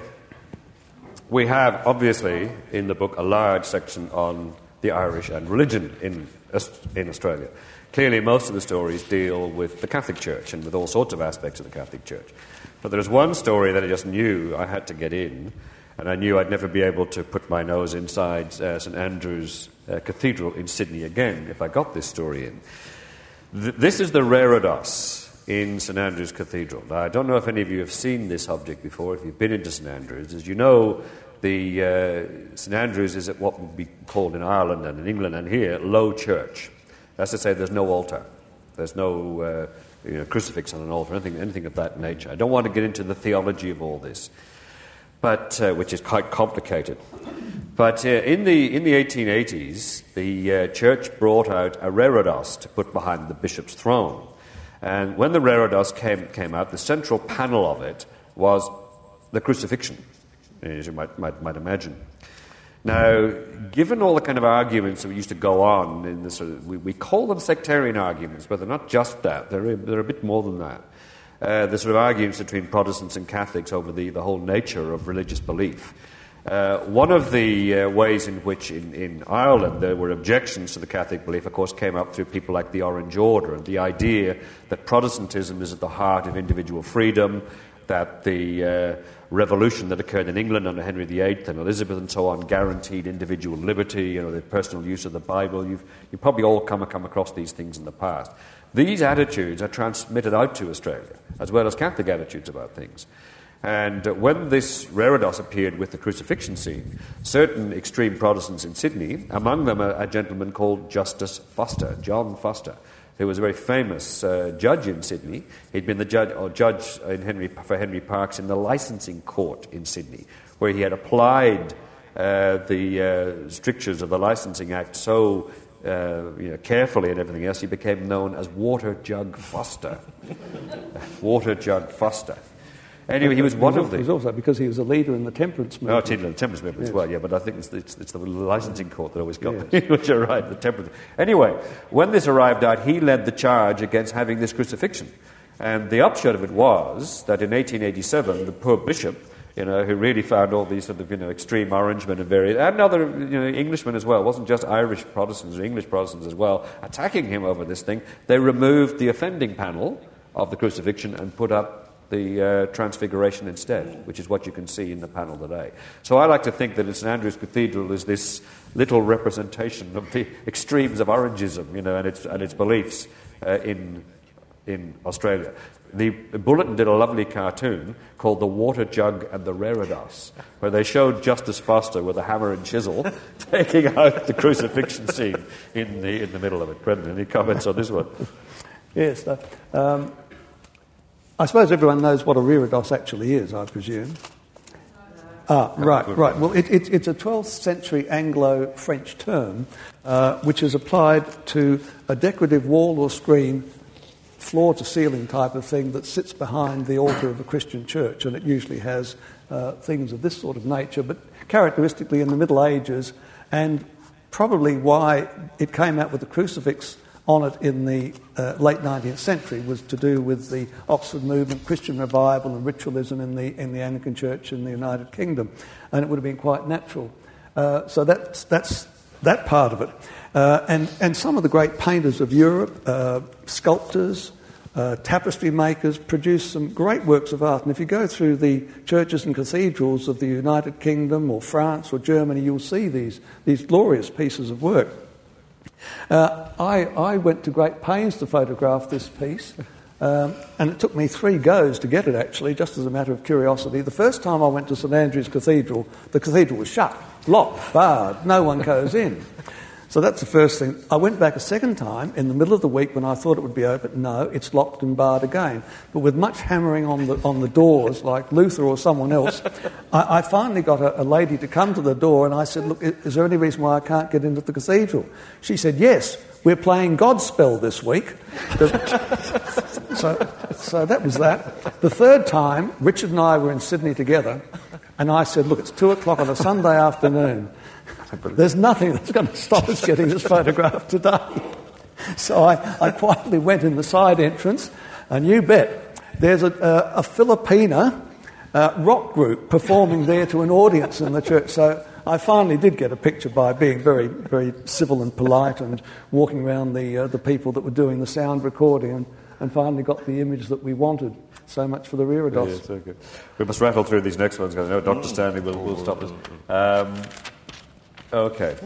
We have, obviously, in the book, a large section on the Irish and religion in Australia. Clearly, most of the stories deal with the Catholic Church and with all sorts of aspects of the Catholic Church. But there's one story that I just knew I had to get in, and I knew I'd never be able to put my nose inside St Andrew's Cathedral in Sydney again if I got this story in. This is the reredos in St Andrew's Cathedral. Now, I don't know if any of you have seen this object before, if you've been into St Andrew's. As you know, the St Andrew's is at what would be called in Ireland and in England and here, low church. That's to say there's no altar. There's no crucifix on an altar, anything of that nature. I don't want to get into the theology of all this, but which is quite complicated. But in the 1880s, the church brought out a reredos to put behind the bishop's throne. And when the reredos came out, the central panel of it was the crucifixion, as you might imagine. Now, given all the kind of arguments that used to go on in this, we call them sectarian arguments, but they're not just that. They're a bit more than that. The sort of arguments between Protestants and Catholics over the whole nature of religious belief. One of the ways in which in Ireland there were objections to the Catholic belief, of course, came up through people like the Orange Order, and the idea that Protestantism is at the heart of individual freedom, that the revolution that occurred in England under Henry VIII and Elizabeth and so on guaranteed individual liberty, the personal use of the Bible. You've probably all come across these things in the past. These attitudes are transmitted out to Australia, as well as Catholic attitudes about things. And when this reredos appeared with the crucifixion scene, certain extreme Protestants in Sydney, among them a gentleman called Justice Foster, John Foster, who was a very famous judge in Sydney. He'd been the judge for Henry Parkes in the licensing court in Sydney, where he had applied the strictures of the Licensing Act so carefully and everything else, he became known as Water Jug Foster. Water Jug Foster. Anyway, he was one of the... It was also because he was a leader in the temperance movement. The temperance movement as well, yeah, but I think it's the licensing court that always got me, which arrived, the temperance... Anyway, when this arrived out, he led the charge against having this crucifixion. And the upshot of it was that in 1887, the poor bishop, who really found all these sort of, extreme Orangemen and various... and other, Englishmen as well, it wasn't just Irish Protestants or English Protestants as well, attacking him over this thing. They removed the offending panel of the crucifixion and put up the Transfiguration instead, which is what you can see in the panel today. So I like to think that St Andrew's Cathedral is this little representation of the extremes of Orangism, and its beliefs in Australia. The Bulletin did a lovely cartoon called The Water Jug and the Reredos, where they showed Justice Foster with a hammer and chisel taking out the crucifixion scene in the middle of it. Brendan, any comments on this one? Yes. I suppose everyone knows what a reredos actually is, I presume. Right. Well, it's a 12th century Anglo-French term which is applied to a decorative wall or screen, floor-to-ceiling type of thing that sits behind the altar of a Christian church, and it usually has things of this sort of nature, but characteristically in the Middle Ages, and probably why it came out with the crucifix on it in the late 19th century was to do with the Oxford movement, Christian revival and ritualism in the Anglican Church in the United Kingdom, and it would have been quite natural. So that's that part of it. And some of the great painters of Europe, sculptors, tapestry makers, produced some great works of art. And if you go through the churches and cathedrals of the United Kingdom or France or Germany, you'll see these glorious pieces of work. I went to great pains to photograph this piece, and it took me 3 goes to get it, actually, just as a matter of curiosity. The first time I went to St Andrew's Cathedral, the cathedral was shut, locked, barred, no one goes in. So that's the first thing. I went back a second time in the middle of the week when I thought it would be open. No, it's locked and barred again. But with much hammering on the doors, like Luther or someone else, I finally got a lady to come to the door, and I said, look, is there any reason why I can't get into the cathedral? She said, yes, we're playing Godspell this week. So that was that. The third time, Richard and I were in Sydney together, and I said, look, it's 2:00 on a Sunday afternoon. There's nothing that's going to stop us getting this photograph today. So I quietly went in the side entrance, and you bet, there's a Filipina rock group performing there to an audience in the church. So I finally did get a picture by being very, very civil and polite and walking around the people that were doing the sound recording, and finally got the image that we wanted. So much for the Reredos. Yeah, so good. We must rattle through these next ones because I know Dr. Stanley will stop us. Okay.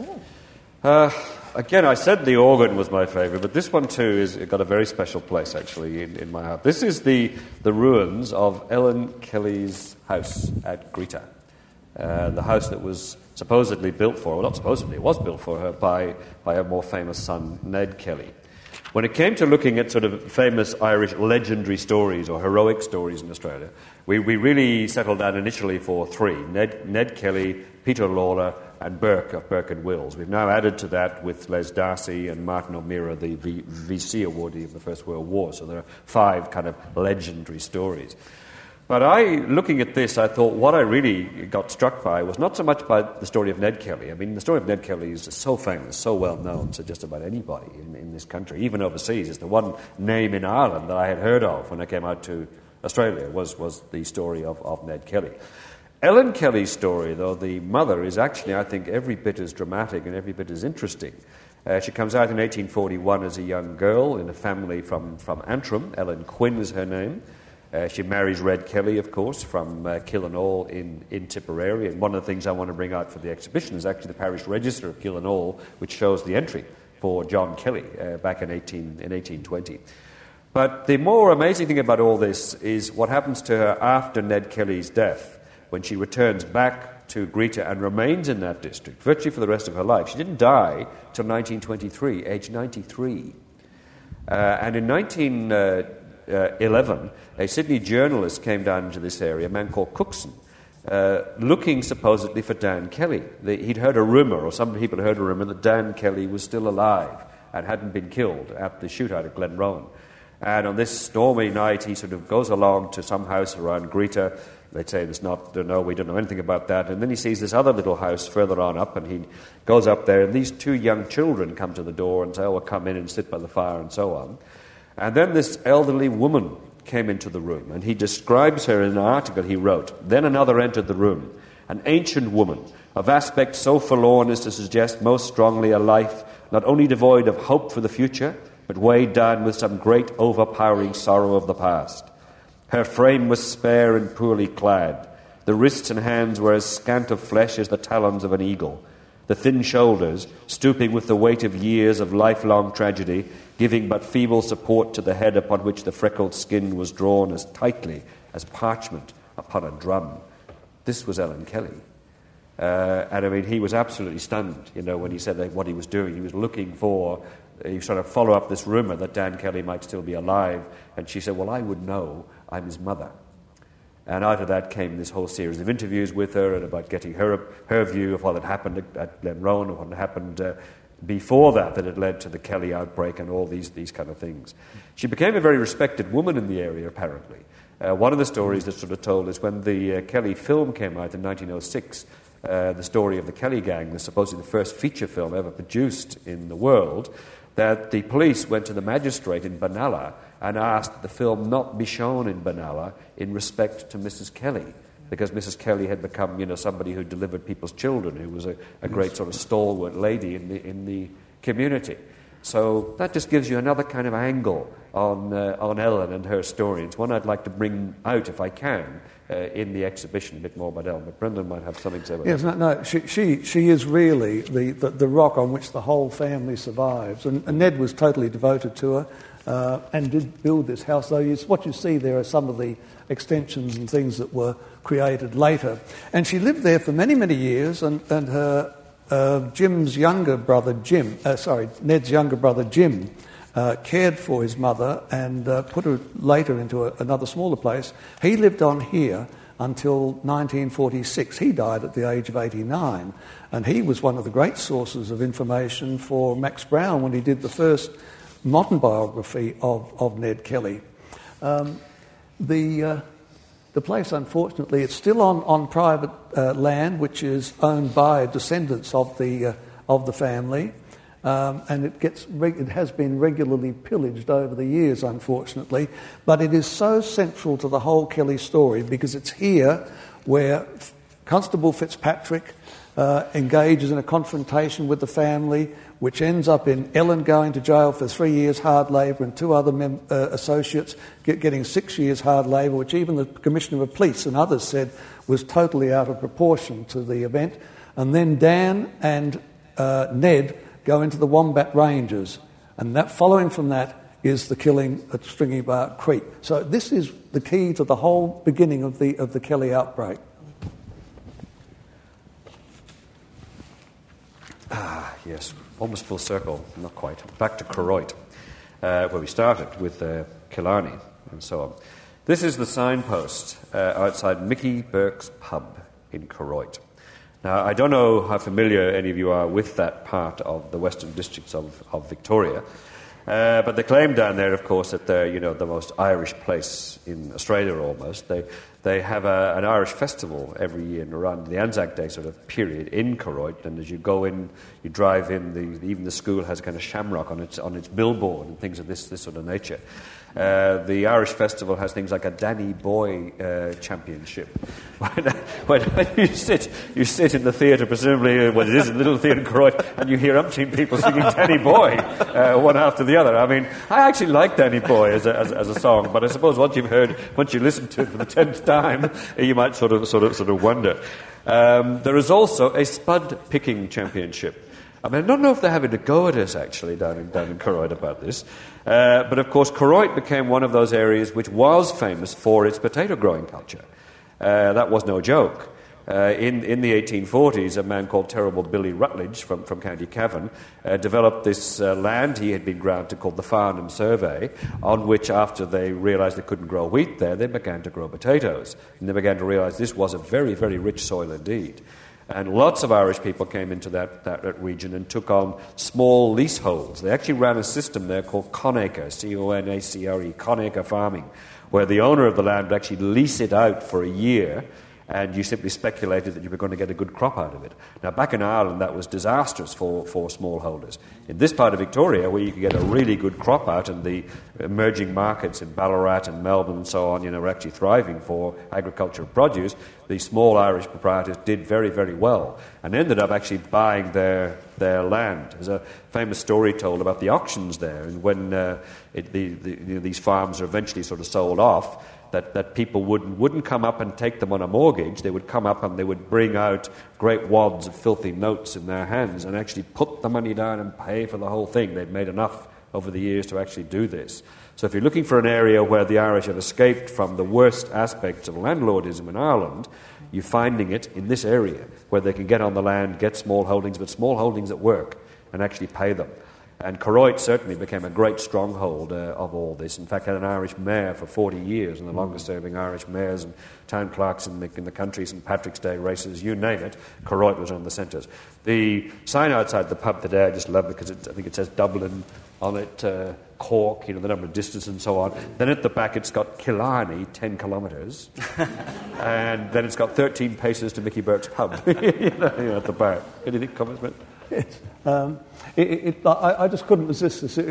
Again, I said the organ was my favourite, but this one too is got a very special place actually in my heart. This is the ruins of Ellen Kelly's house at Greta. The house that was supposedly built for, well, not supposedly, it was built for her by her more famous son, Ned Kelly. When it came to looking at sort of famous Irish legendary stories or heroic stories in Australia, we really settled down initially for three: Ned Kelly, Peter Lawler, and Burke of Burke and Wills. We've now added to that with Les Darcy and Martin O'Meara, the VC awardee of the First World War. So there are 5 kind of legendary stories. But looking at this, I thought what I really got struck by was not so much by the story of Ned Kelly. I mean, the story of Ned Kelly is so famous, so well known to just about anybody in this country, even overseas. It's the one name in Ireland that I had heard of when I came out to Australia was the story of Ned Kelly. Ellen Kelly's story, though, the mother, is actually, I think, every bit as dramatic and every bit as interesting. She comes out in 1841 as a young girl in a family from Antrim. Ellen Quinn is her name. She marries Red Kelly, of course, from Killinall in Tipperary. And one of the things I want to bring out for the exhibition is actually the parish register of Killinall, which shows the entry for John Kelly back in 1820. But the more amazing thing about all this is what happens to her after Ned Kelly's death, when she returns back to Greta and remains in that district virtually for the rest of her life. She didn't die till 1923, aged 93. And in 1911, a Sydney journalist came down into this area, a man called Cookson, looking supposedly for Dan Kelly. He'd heard a rumour, or some people had heard a rumour, that Dan Kelly was still alive and hadn't been killed at the shootout at Glenrowan. And on this stormy night, he sort of goes along to some house around Greta. They'd say we don't know anything about that. And then he sees this other little house further on up, and he goes up there, and these 2 young children come to the door and say, oh, well, come in and sit by the fire and so on. And then this elderly woman came into the room, and he describes her in an article he wrote. Then another entered the room, an ancient woman, of aspect so forlorn as to suggest most strongly a life not only devoid of hope for the future, but weighed down with some great overpowering sorrow of the past. Her frame was spare and poorly clad. The wrists and hands were as scant of flesh as the talons of an eagle. The thin shoulders, stooping with the weight of years of lifelong tragedy, giving but feeble support to the head upon which the freckled skin was drawn as tightly as parchment upon a drum. This was Ellen Kelly. And I mean, he was absolutely stunned, when he said that what he was doing. He was looking for, he sort of follow up this rumour that Dan Kelly might still be alive. And she said, well, I would know. I'm his mother. And out of that came this whole series of interviews with her and about getting her view of what had happened at Glenrowan and what had happened before that had led to the Kelly outbreak and all these kind of things. She became a very respected woman in the area, apparently. One of the stories that's sort of told is when the Kelly film came out in 1906, the story of the Kelly gang, was supposedly the first feature film ever produced in the world, that the police went to the magistrate in Benalla and asked that the film not be shown in Benalla in respect to Mrs. Kelly, because Mrs. Kelly had become, somebody who delivered people's children, who was a great sort of stalwart lady in the community. So that just gives you another kind of angle on Ellen and her story. It's one I'd like to bring out, if I can, in the exhibition, a bit more about Ellen. But Brendan might have something to say about that. No, she is really the rock on which the whole family survives. And Ned was totally devoted to her and did build this house. Though what you see there are some of the extensions and things that were created later. And she lived there for many, many years, and her Ned's younger brother Jim cared for his mother and put her later into another smaller place. He lived on here until 1946. He died at the age of 89, and he was one of the great sources of information for Max Brown when he did the first modern biography of Ned Kelly. The place, unfortunately, it's still on private land, which is owned by descendants of the family, and it has been regularly pillaged over the years, unfortunately. But it is so central to the whole Kelly story because it's here where Constable Fitzpatrick engages in a confrontation with the family, which ends up in Ellen going to jail for 3 years hard labour and two other associates getting 6 years hard labour, which even the Commissioner of Police and others said was totally out of proportion to the event. And then Dan and Ned go into the Wombat Ranges, and that following from that is the killing at Stringy Bark Creek. So this is the key to the whole beginning of the Kelly outbreak. Yes, almost full circle, not quite. Back to Koroit, where we started with Killarney and so on. This is the signpost outside Mickey Burke's pub in Koroit. Now, I don't know how familiar any of you are with that part of the Western Districts of Victoria, but they claim down there, of course, that they're the most Irish place in Australia almost. They have an Irish festival every year around the Anzac Day sort of period in Koroit, and as you go in, you drive in, even the school has a kind of shamrock on its billboard and things of this sort of nature. The Irish festival has things like a Danny Boy championship. when you sit in the theatre, presumably, it is a little theatre in Koroit, and you hear umpteen people singing Danny Boy, one after the other. I mean, I actually like Danny Boy as a song, but I suppose once you listen to it for the 10th time, you might sort of wonder. There is also a spud picking championship. I mean, I don't know if they're having a go at us, actually, down in Koroit about this. But, of course, Koroit became one of those areas which was famous for its potato-growing culture. That was no joke. In the 1840s, a man called Terrible Billy Rutledge from County Cavan developed this land he had been granted called the Farnham Survey, on which, after they realised they couldn't grow wheat there, they began to grow potatoes. And they began to realise this was a very, very rich soil indeed. And lots of Irish people came into that region and took on small leaseholds. They actually ran a system there called Conacre, C-O-N-A-C-R-E, Conacre farming, where the owner of the land would actually lease it out for a year, and you simply speculated that you were going to get a good crop out of it. Now, back in Ireland, that was disastrous for smallholders. In this part of Victoria, where you could get a really good crop out, and the emerging markets in Ballarat and Melbourne and so on, were actually thriving for agricultural produce, the small Irish proprietors did very, very well and ended up actually buying their land. There's a famous story told about the auctions there, and when these farms are eventually sort of sold off, that people wouldn't come up and take them on a mortgage. They would come up and they would bring out great wads of filthy notes in their hands and actually put the money down and pay for the whole thing. They'd made enough over the years to actually do this. So if you're looking for an area where the Irish have escaped from the worst aspects of landlordism in Ireland, you're finding it in this area, where they can get on the land, get small holdings, but small holdings that work, and actually pay them. And Koroit certainly became a great stronghold of all this. In fact, had an Irish mayor for 40 years, and the longest-serving Irish mayors and town clerks in the country, St. Patrick's Day races, you name it, Koroit was on the centres. The sign outside the pub today, I just love because I think it says Dublin on it, Cork, the number of distance and so on. Then at the back it's got Killarney, 10 kilometres, and then it's got 13 paces to Mickey Burke's pub, at the back. Anything, comments, Matt? Yes. I just couldn't resist this.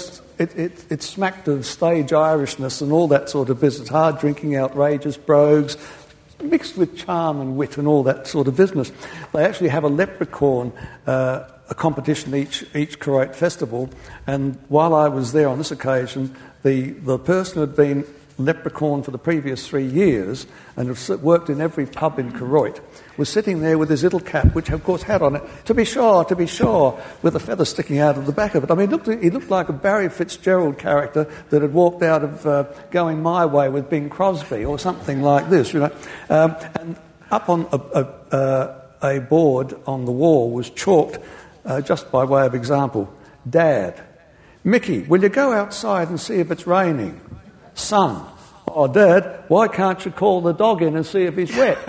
It smacked of stage Irishness and all that sort of business. Hard drinking, outrageous brogues, mixed with charm and wit and all that sort of business. They actually have a leprechaun a competition each Koroit festival, and while I was there on this occasion, the person who had been leprechaun for the previous 3 years and had worked in every pub in Koroit was sitting there with his little cap, which of course had on it, to be sure, with a feather sticking out of the back of it. I mean, he looked like a Barry Fitzgerald character that had walked out of Going My Way with Bing Crosby or something like this, And up on a board on the wall was chalked, just by way of example, Dad, Mickey, will you go outside and see if it's raining? Son, oh, Dad, why can't you call the dog in and see if he's wet?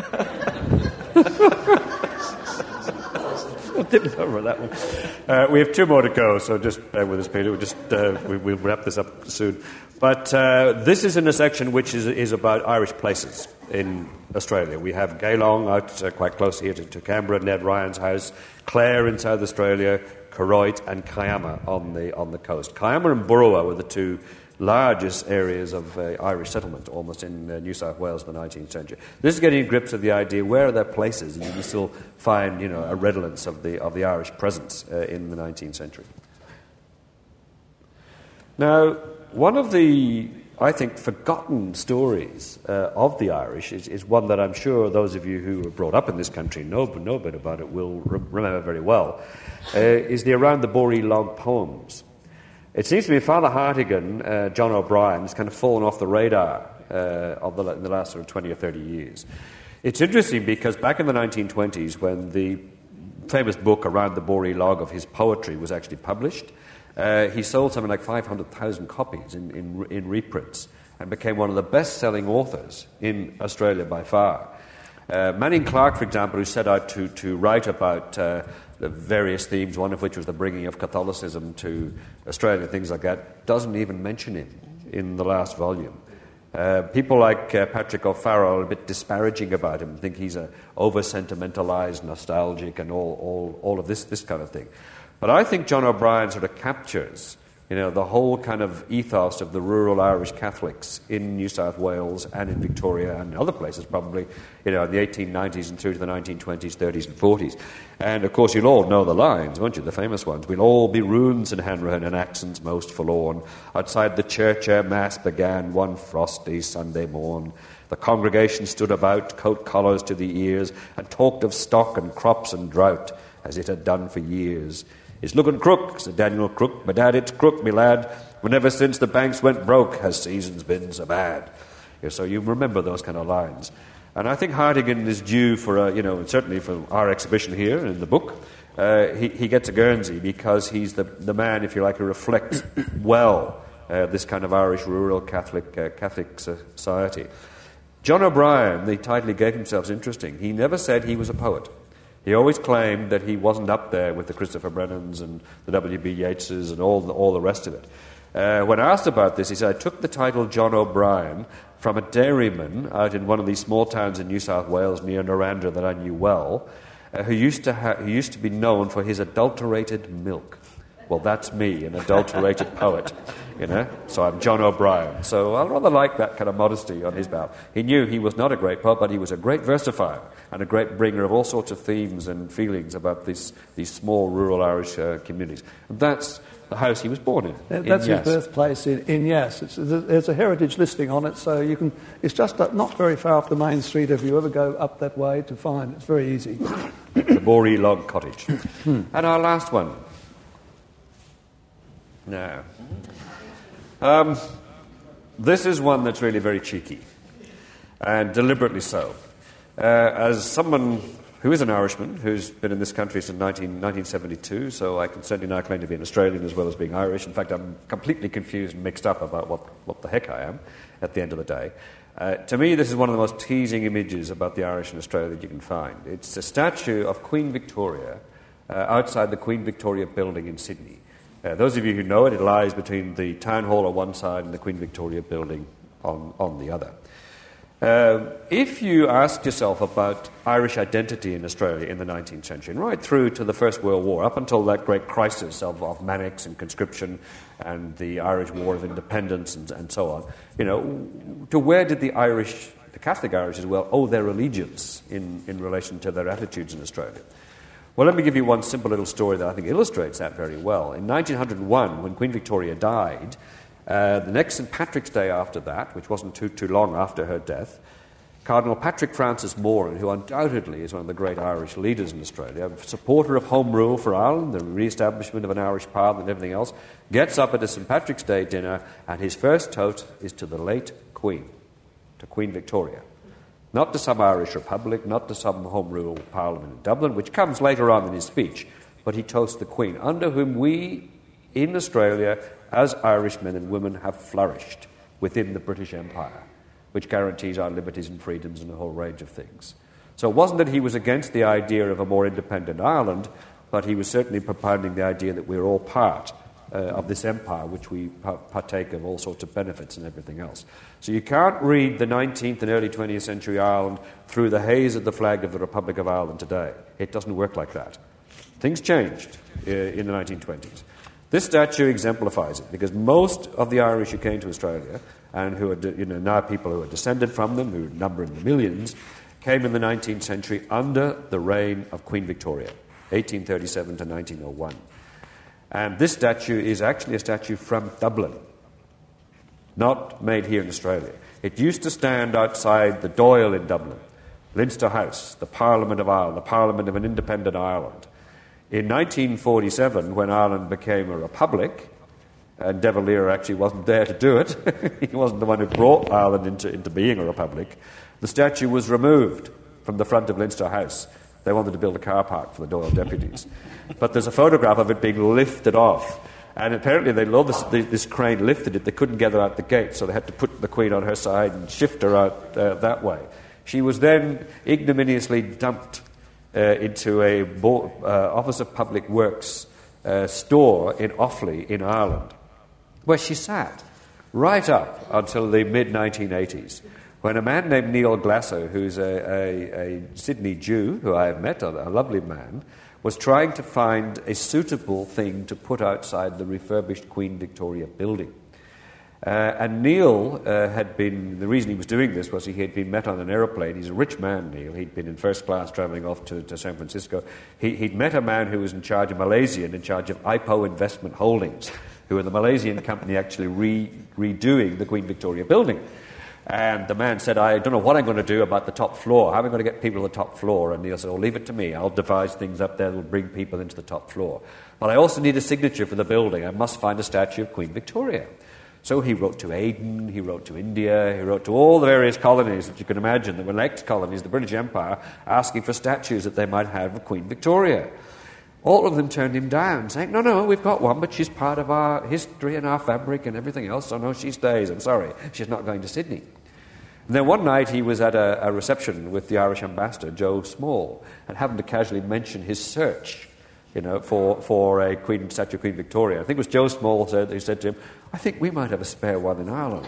I didn't remember that one. We have two more to go, so just bear with us, Peter. We'll wrap this up soon. But this is in a section which is about Irish places in Australia. We have Geelong out quite close here to Canberra, Ned Ryan's house, Clare in South Australia, Koroit and Kiama on the coast. Kiama and Burrawa were the two largest areas of Irish settlement, almost in New South Wales in the 19th century. This is getting grips of the idea where are there places, and you can still find, a redolence of the Irish presence in the 19th century. Now, one of the, I think, forgotten stories of the Irish is one that I'm sure those of you who were brought up in this country know a bit about it will remember very well, is the Around the Boree Log poems. It seems to me Father Hartigan, John O'Brien, has kind of fallen off the radar in the last sort of 20 or 30 years. It's interesting because back in the 1920s, when the famous book Around the Boree Log of his poetry was actually published, he sold something like 500,000 copies in reprints and became one of the best-selling authors in Australia by far. Manning Clark, for example, who set out to write about the various themes, one of which was the bringing of Catholicism to Australia, things like that, doesn't even mention him in the last volume. People like Patrick O'Farrell are a bit disparaging about him, think he's over-sentimentalised, nostalgic, and all of this kind of thing. But I think John O'Brien sort of captures, the whole kind of ethos of the rural Irish Catholics in New South Wales and in Victoria and other places probably, in the 1890s and through to the 1920s, 30s and 40s. And, of course, you'll all know the lines, won't you, the famous ones. We'll all be runes in Hanrahan and accents most forlorn. Outside the church ere Mass began one frosty Sunday morn. The congregation stood about, coat collars to the ears, and talked of stock and crops and drought, as it had done for years. It's looking crook, said Daniel Crook. My dad, it's crook, me lad. Whenever since the banks went broke has seasons been so bad. So you remember those kind of lines. And I think Hartigan is due for, certainly for our exhibition here in the book. He gets a Guernsey because he's the man, if you like, who reflects well this kind of Irish rural Catholic society. John O'Brien, the title he gave himself is interesting. He never said he was a poet. He always claimed that he wasn't up there with the Christopher Brennans and the W.B. Yeatses and all the rest of it. When asked about this, he said, I took the title John O'Brien from a dairyman out in one of these small towns in New South Wales near Narrandera that I knew well, who used to be known for his adulterated milk. Well, that's me, an adulterated poet, So I'm John O'Brien. So I rather like that kind of modesty on his part. He knew he was not a great poet, but he was a great versifier and a great bringer of all sorts of themes and feelings about these small rural Irish communities. And that's the house he was born in. That's his birthplace in Yass. There's a heritage listing on it, so you can. It's just not very far off the main street if you ever go up that way to find. It's very easy. The Boree Log Cottage. And our last one. Now, this is one that's really very cheeky, and deliberately so. As someone who is an Irishman, who's been in this country since 1972, so I can certainly now claim to be an Australian as well as being Irish. In fact, I'm completely confused and mixed up about what the heck I am at the end of the day. To me, this is one of the most teasing images about the Irish in Australia that you can find. It's a statue of Queen Victoria outside the Queen Victoria building in Sydney. Those of you who know it, it lies between the Town Hall on one side and the Queen Victoria building on the other. If you ask yourself about Irish identity in Australia in the 19th century, and right through to the First World War, up until that great crisis of Mannix and conscription and the Irish War of Independence and so on, to where did the Catholic Irish as well, owe their allegiance in relation to their attitudes in Australia? Well, let me give you one simple little story that I think illustrates that very well. In 1901, when Queen Victoria died, the next St. Patrick's Day after that, which wasn't too long after her death, Cardinal Patrick Francis Moran, who undoubtedly is one of the great Irish leaders in Australia, a supporter of Home Rule for Ireland, the re-establishment of an Irish Parliament and everything else, gets up at a St. Patrick's Day dinner, and his first toast is to the late Queen, to Queen Victoria. Not to some Irish republic, not to some Home Rule Parliament in Dublin, which comes later on in his speech, but he toasts the Queen, under whom we in Australia, as Irish men and women, have flourished within the British Empire, which guarantees our liberties and freedoms and a whole range of things. So it wasn't that he was against the idea of a more independent Ireland, but he was certainly propounding the idea that we're all part of this empire, which we partake of all sorts of benefits and everything else. So you can't read the 19th and early 20th century Ireland through the haze of the flag of the Republic of Ireland today. It doesn't work like that. Things changed in the 1920s. This statue exemplifies it, because most of the Irish who came to Australia, and who are now people who are descended from them, who number in the millions, came in the 19th century under the reign of Queen Victoria, 1837 to 1901. And this statue is actually a statue from Dublin, not made here in Australia. It used to stand outside the Dáil in Dublin, Leinster House, the Parliament of Ireland, the Parliament of an independent Ireland. In 1947, when Ireland became a republic, and De Valera actually wasn't there to do it, he wasn't the one who brought Ireland into being a republic, the statue was removed from the front of Leinster House. They wanted to build a car park for the Dáil deputies. But there's a photograph of it being lifted off. And apparently this crane lifted it. They couldn't get her out the gate, so they had to put the Queen on her side and shift her out that way. She was then ignominiously dumped into a Office of Public Works store in Offaly in Ireland, where she sat right up until the mid-1980s, when a man named Neil Glasser, who's a Sydney Jew, who I have met, a lovely man, was trying to find a suitable thing to put outside the refurbished Queen Victoria building. And Neil had been, the reason he was doing this was he had been met on an aeroplane. He's a rich man, Neil. He'd been in first class travelling off to San Francisco. He'd met a man who was in charge of Malaysia and in charge of IPO Investment Holdings, who were the Malaysian company actually redoing the Queen Victoria building. And the man said, I don't know what I'm going to do about the top floor. How am I going to get people to the top floor? And Neil said, leave it to me. I'll devise things up there that will bring people into the top floor. But I also need a signature for the building. I must find a statue of Queen Victoria. So he wrote to Aden, he wrote to India, he wrote to all the various colonies that you can imagine, that were ex-colonies, the British Empire, asking for statues that they might have of Queen Victoria. All of them turned him down, saying, no, we've got one, but she's part of our history and our fabric and everything else, so no, she stays. I'm sorry, she's not going to Sydney. And then one night he was at a reception with the Irish ambassador, Joe Small, and happened to casually mention his search, for a statue of Queen Victoria. I think it was Joe Small who said to him, I think we might have a spare one in Ireland.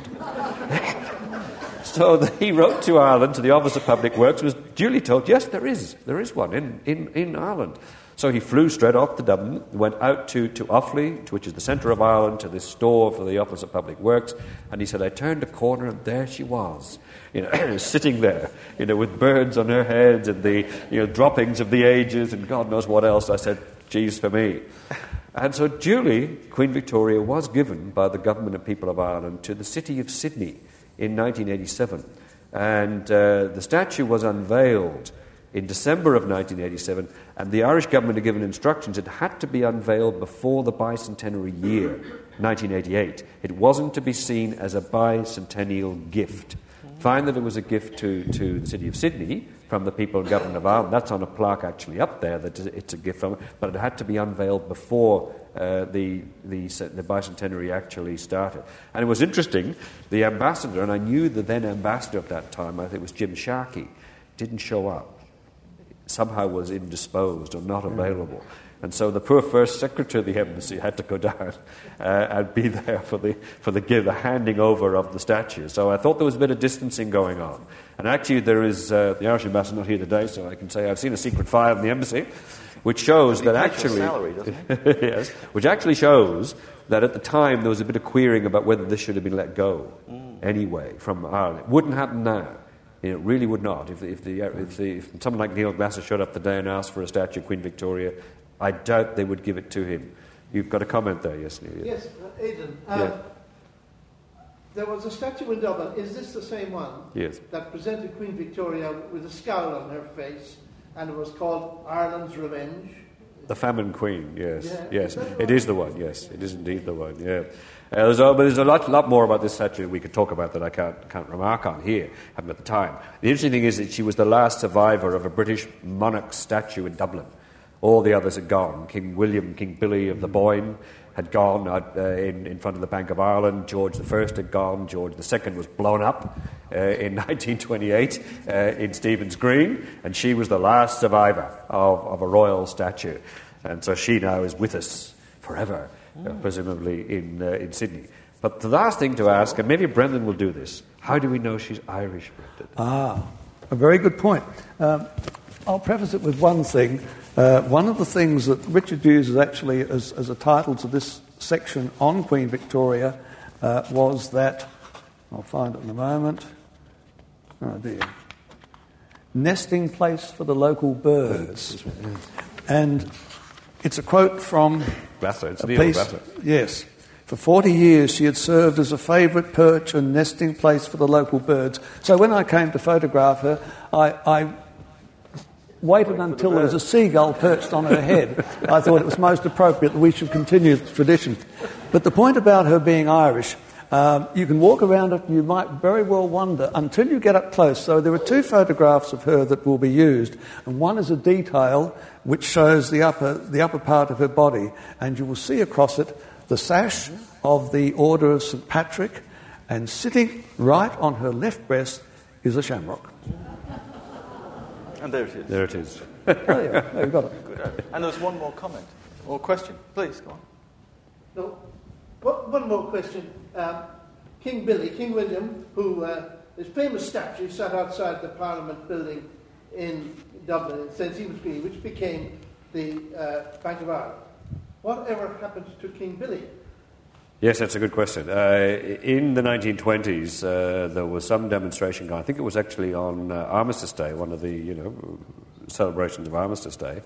So he wrote to Ireland, to the Office of Public Works, was duly told, yes, there is one in Ireland. So he flew straight off to Dublin, went out to Offaly, which is the centre of Ireland, to this store for the Office of Public Works, and he said, I turned a corner and there she was, sitting there, with birds on her head and the droppings of the ages and God knows what else. I said, geez for me. And so duly, Queen Victoria was given by the government and people of Ireland to the city of Sydney in 1987. And the statue was unveiled in December of 1987, and the Irish government had given instructions it had to be unveiled before the bicentenary year, 1988. It wasn't to be seen as a bicentennial gift. Find that it was a gift to the city of Sydney from the people and government of Ireland. That's on a plaque actually up there, that it's a gift from it, but it had to be unveiled before the bicentenary actually started. And it was interesting, the ambassador, and I knew the then ambassador at that time, I think it was Jim Sharkey, didn't show up. Somehow was indisposed or not available. And so the poor first secretary of the embassy had to go down and be there for the handing over of the statue. So I thought there was a bit of distancing going on. And actually there is, the Irish ambassador not here today, so I can say I've seen a secret file in the embassy, which shows that actually... salary, doesn't it? Yes, which actually shows that at the time there was a bit of querying about whether this should have been let go anyway from Ireland. It wouldn't happen now. It really would not. If someone like Neil Glasser showed up today and asked for a statue of Queen Victoria, I doubt they would give it to him. You've got a comment there, yes, Neil? Yes, Aidan. There was a statue in Dublin. Is this the same one? Yes. That presented Queen Victoria with a scowl on her face, and it was called Ireland's Revenge. The Famine Queen, yes. Yeah. Yes, it is the one, yes. It is indeed the one, yeah. There's a lot more about this statue we could talk about that I can't remark on here, haven't at the time. The interesting thing is that she was the last survivor of a British monarch statue in Dublin. All the others had gone. King William, King Billy of the Boyne had gone in front of the Bank of Ireland. George I had gone. George II was blown up in 1928 in Stephen's Green, and she was the last survivor of a royal statue. And so she now is with us forever, presumably in Sydney. But the last thing to ask, and maybe Brendan will do this, how do we know she's Irish, Brendan? A very good point. I'll preface it with one thing. One of the things that Richard uses actually as a title to this section on Queen Victoria was that, I'll find it in a moment, oh dear, nesting place for the local birds. And it's a quote from Glasser, it's a Neil piece. Glasser. Yes. For 40 years she had served as a favourite perch and nesting place for the local birds. So when I came to photograph her, I waited until there was a seagull perched on her head. I thought it was most appropriate that we should continue the tradition. But the point about her being Irish, you can walk around it and you might very well wonder until you get up close. So there are two photographs of her that will be used, and one is a detail which shows the upper part of her body, and you will see across it the sash of the Order of St. Patrick, and sitting right on her left breast is a shamrock. And there it is. There it is. Oh, yeah. Oh, you've got it. Good. And there's one more comment or question. Please, go on. No, one more question. King William, who his famous statue sat outside the Parliament building in Dublin in St. Stephen's Green, which became the Bank of Ireland. Whatever happened to King Billy? Yes, that's a good question. In the 1920s, there was some demonstration going. I think it was actually on Armistice Day, one of the celebrations of Armistice Day.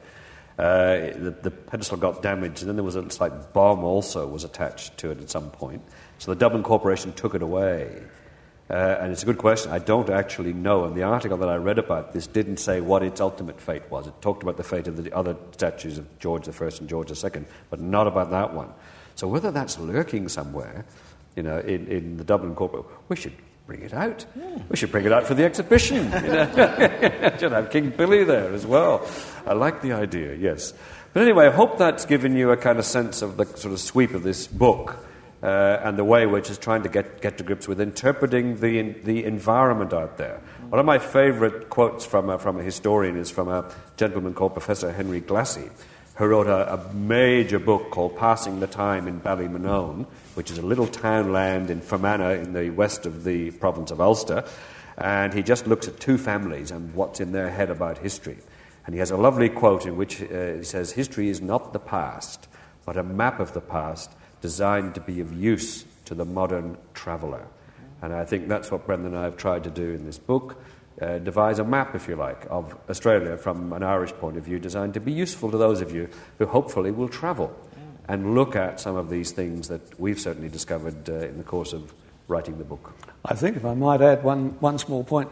The pedestal got damaged, and then there was a slight bomb also was attached to it at some point. So the Dublin Corporation took it away. And it's a good question. I don't actually know. And the article that I read about this didn't say what its ultimate fate was. It talked about the fate of the other statues of George I and George II, but not about that one. So whether that's lurking somewhere, in the Dublin Corporate, we should bring it out. Yeah. We should bring it out for the exhibition. Should have King Billy there as well. I like the idea, yes. But anyway, I hope that's given you a kind of sense of the sort of sweep of this book and the way which is trying to get to grips with interpreting the environment out there. One of my favourite quotes from a historian is from a gentleman called Professor Henry Glassy, who wrote a major book called Passing the Time in Ballymenown, which is a little townland in Fermanagh in the west of the province of Ulster. And he just looks at two families and what's in their head about history. And he has a lovely quote in which he says, "History is not the past, but a map of the past designed to be of use to the modern traveller." And I think that's what Brendan and I have tried to do in this book. Devise a map, if you like, of Australia from an Irish point of view, designed to be useful to those of you who hopefully will travel and look at some of these things that we've certainly discovered in the course of writing the book. I think if I might add one small point.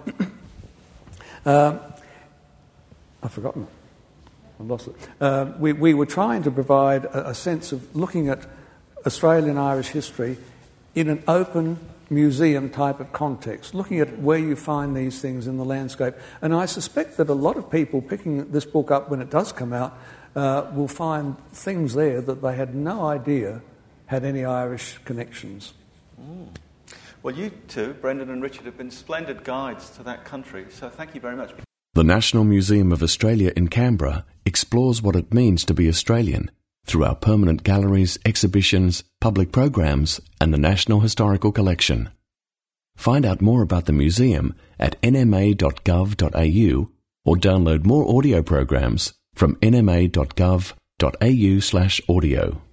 I've forgotten it. I've lost it. We were trying to provide a sense of looking at Australian Irish history in an open museum type of context, looking at where you find these things in the landscape. And I suspect that a lot of people picking this book up when it does come out will find things there that they had no idea had any Irish connections. Mm. Well, you two, Brendan and Richard, have been splendid guides to that country, so thank you very much. The National Museum of Australia in Canberra explores what it means to be Australian through our permanent galleries, exhibitions, public programs, and the National Historical Collection. Find out more about the museum at nma.gov.au or download more audio programs from nma.gov.au/audio.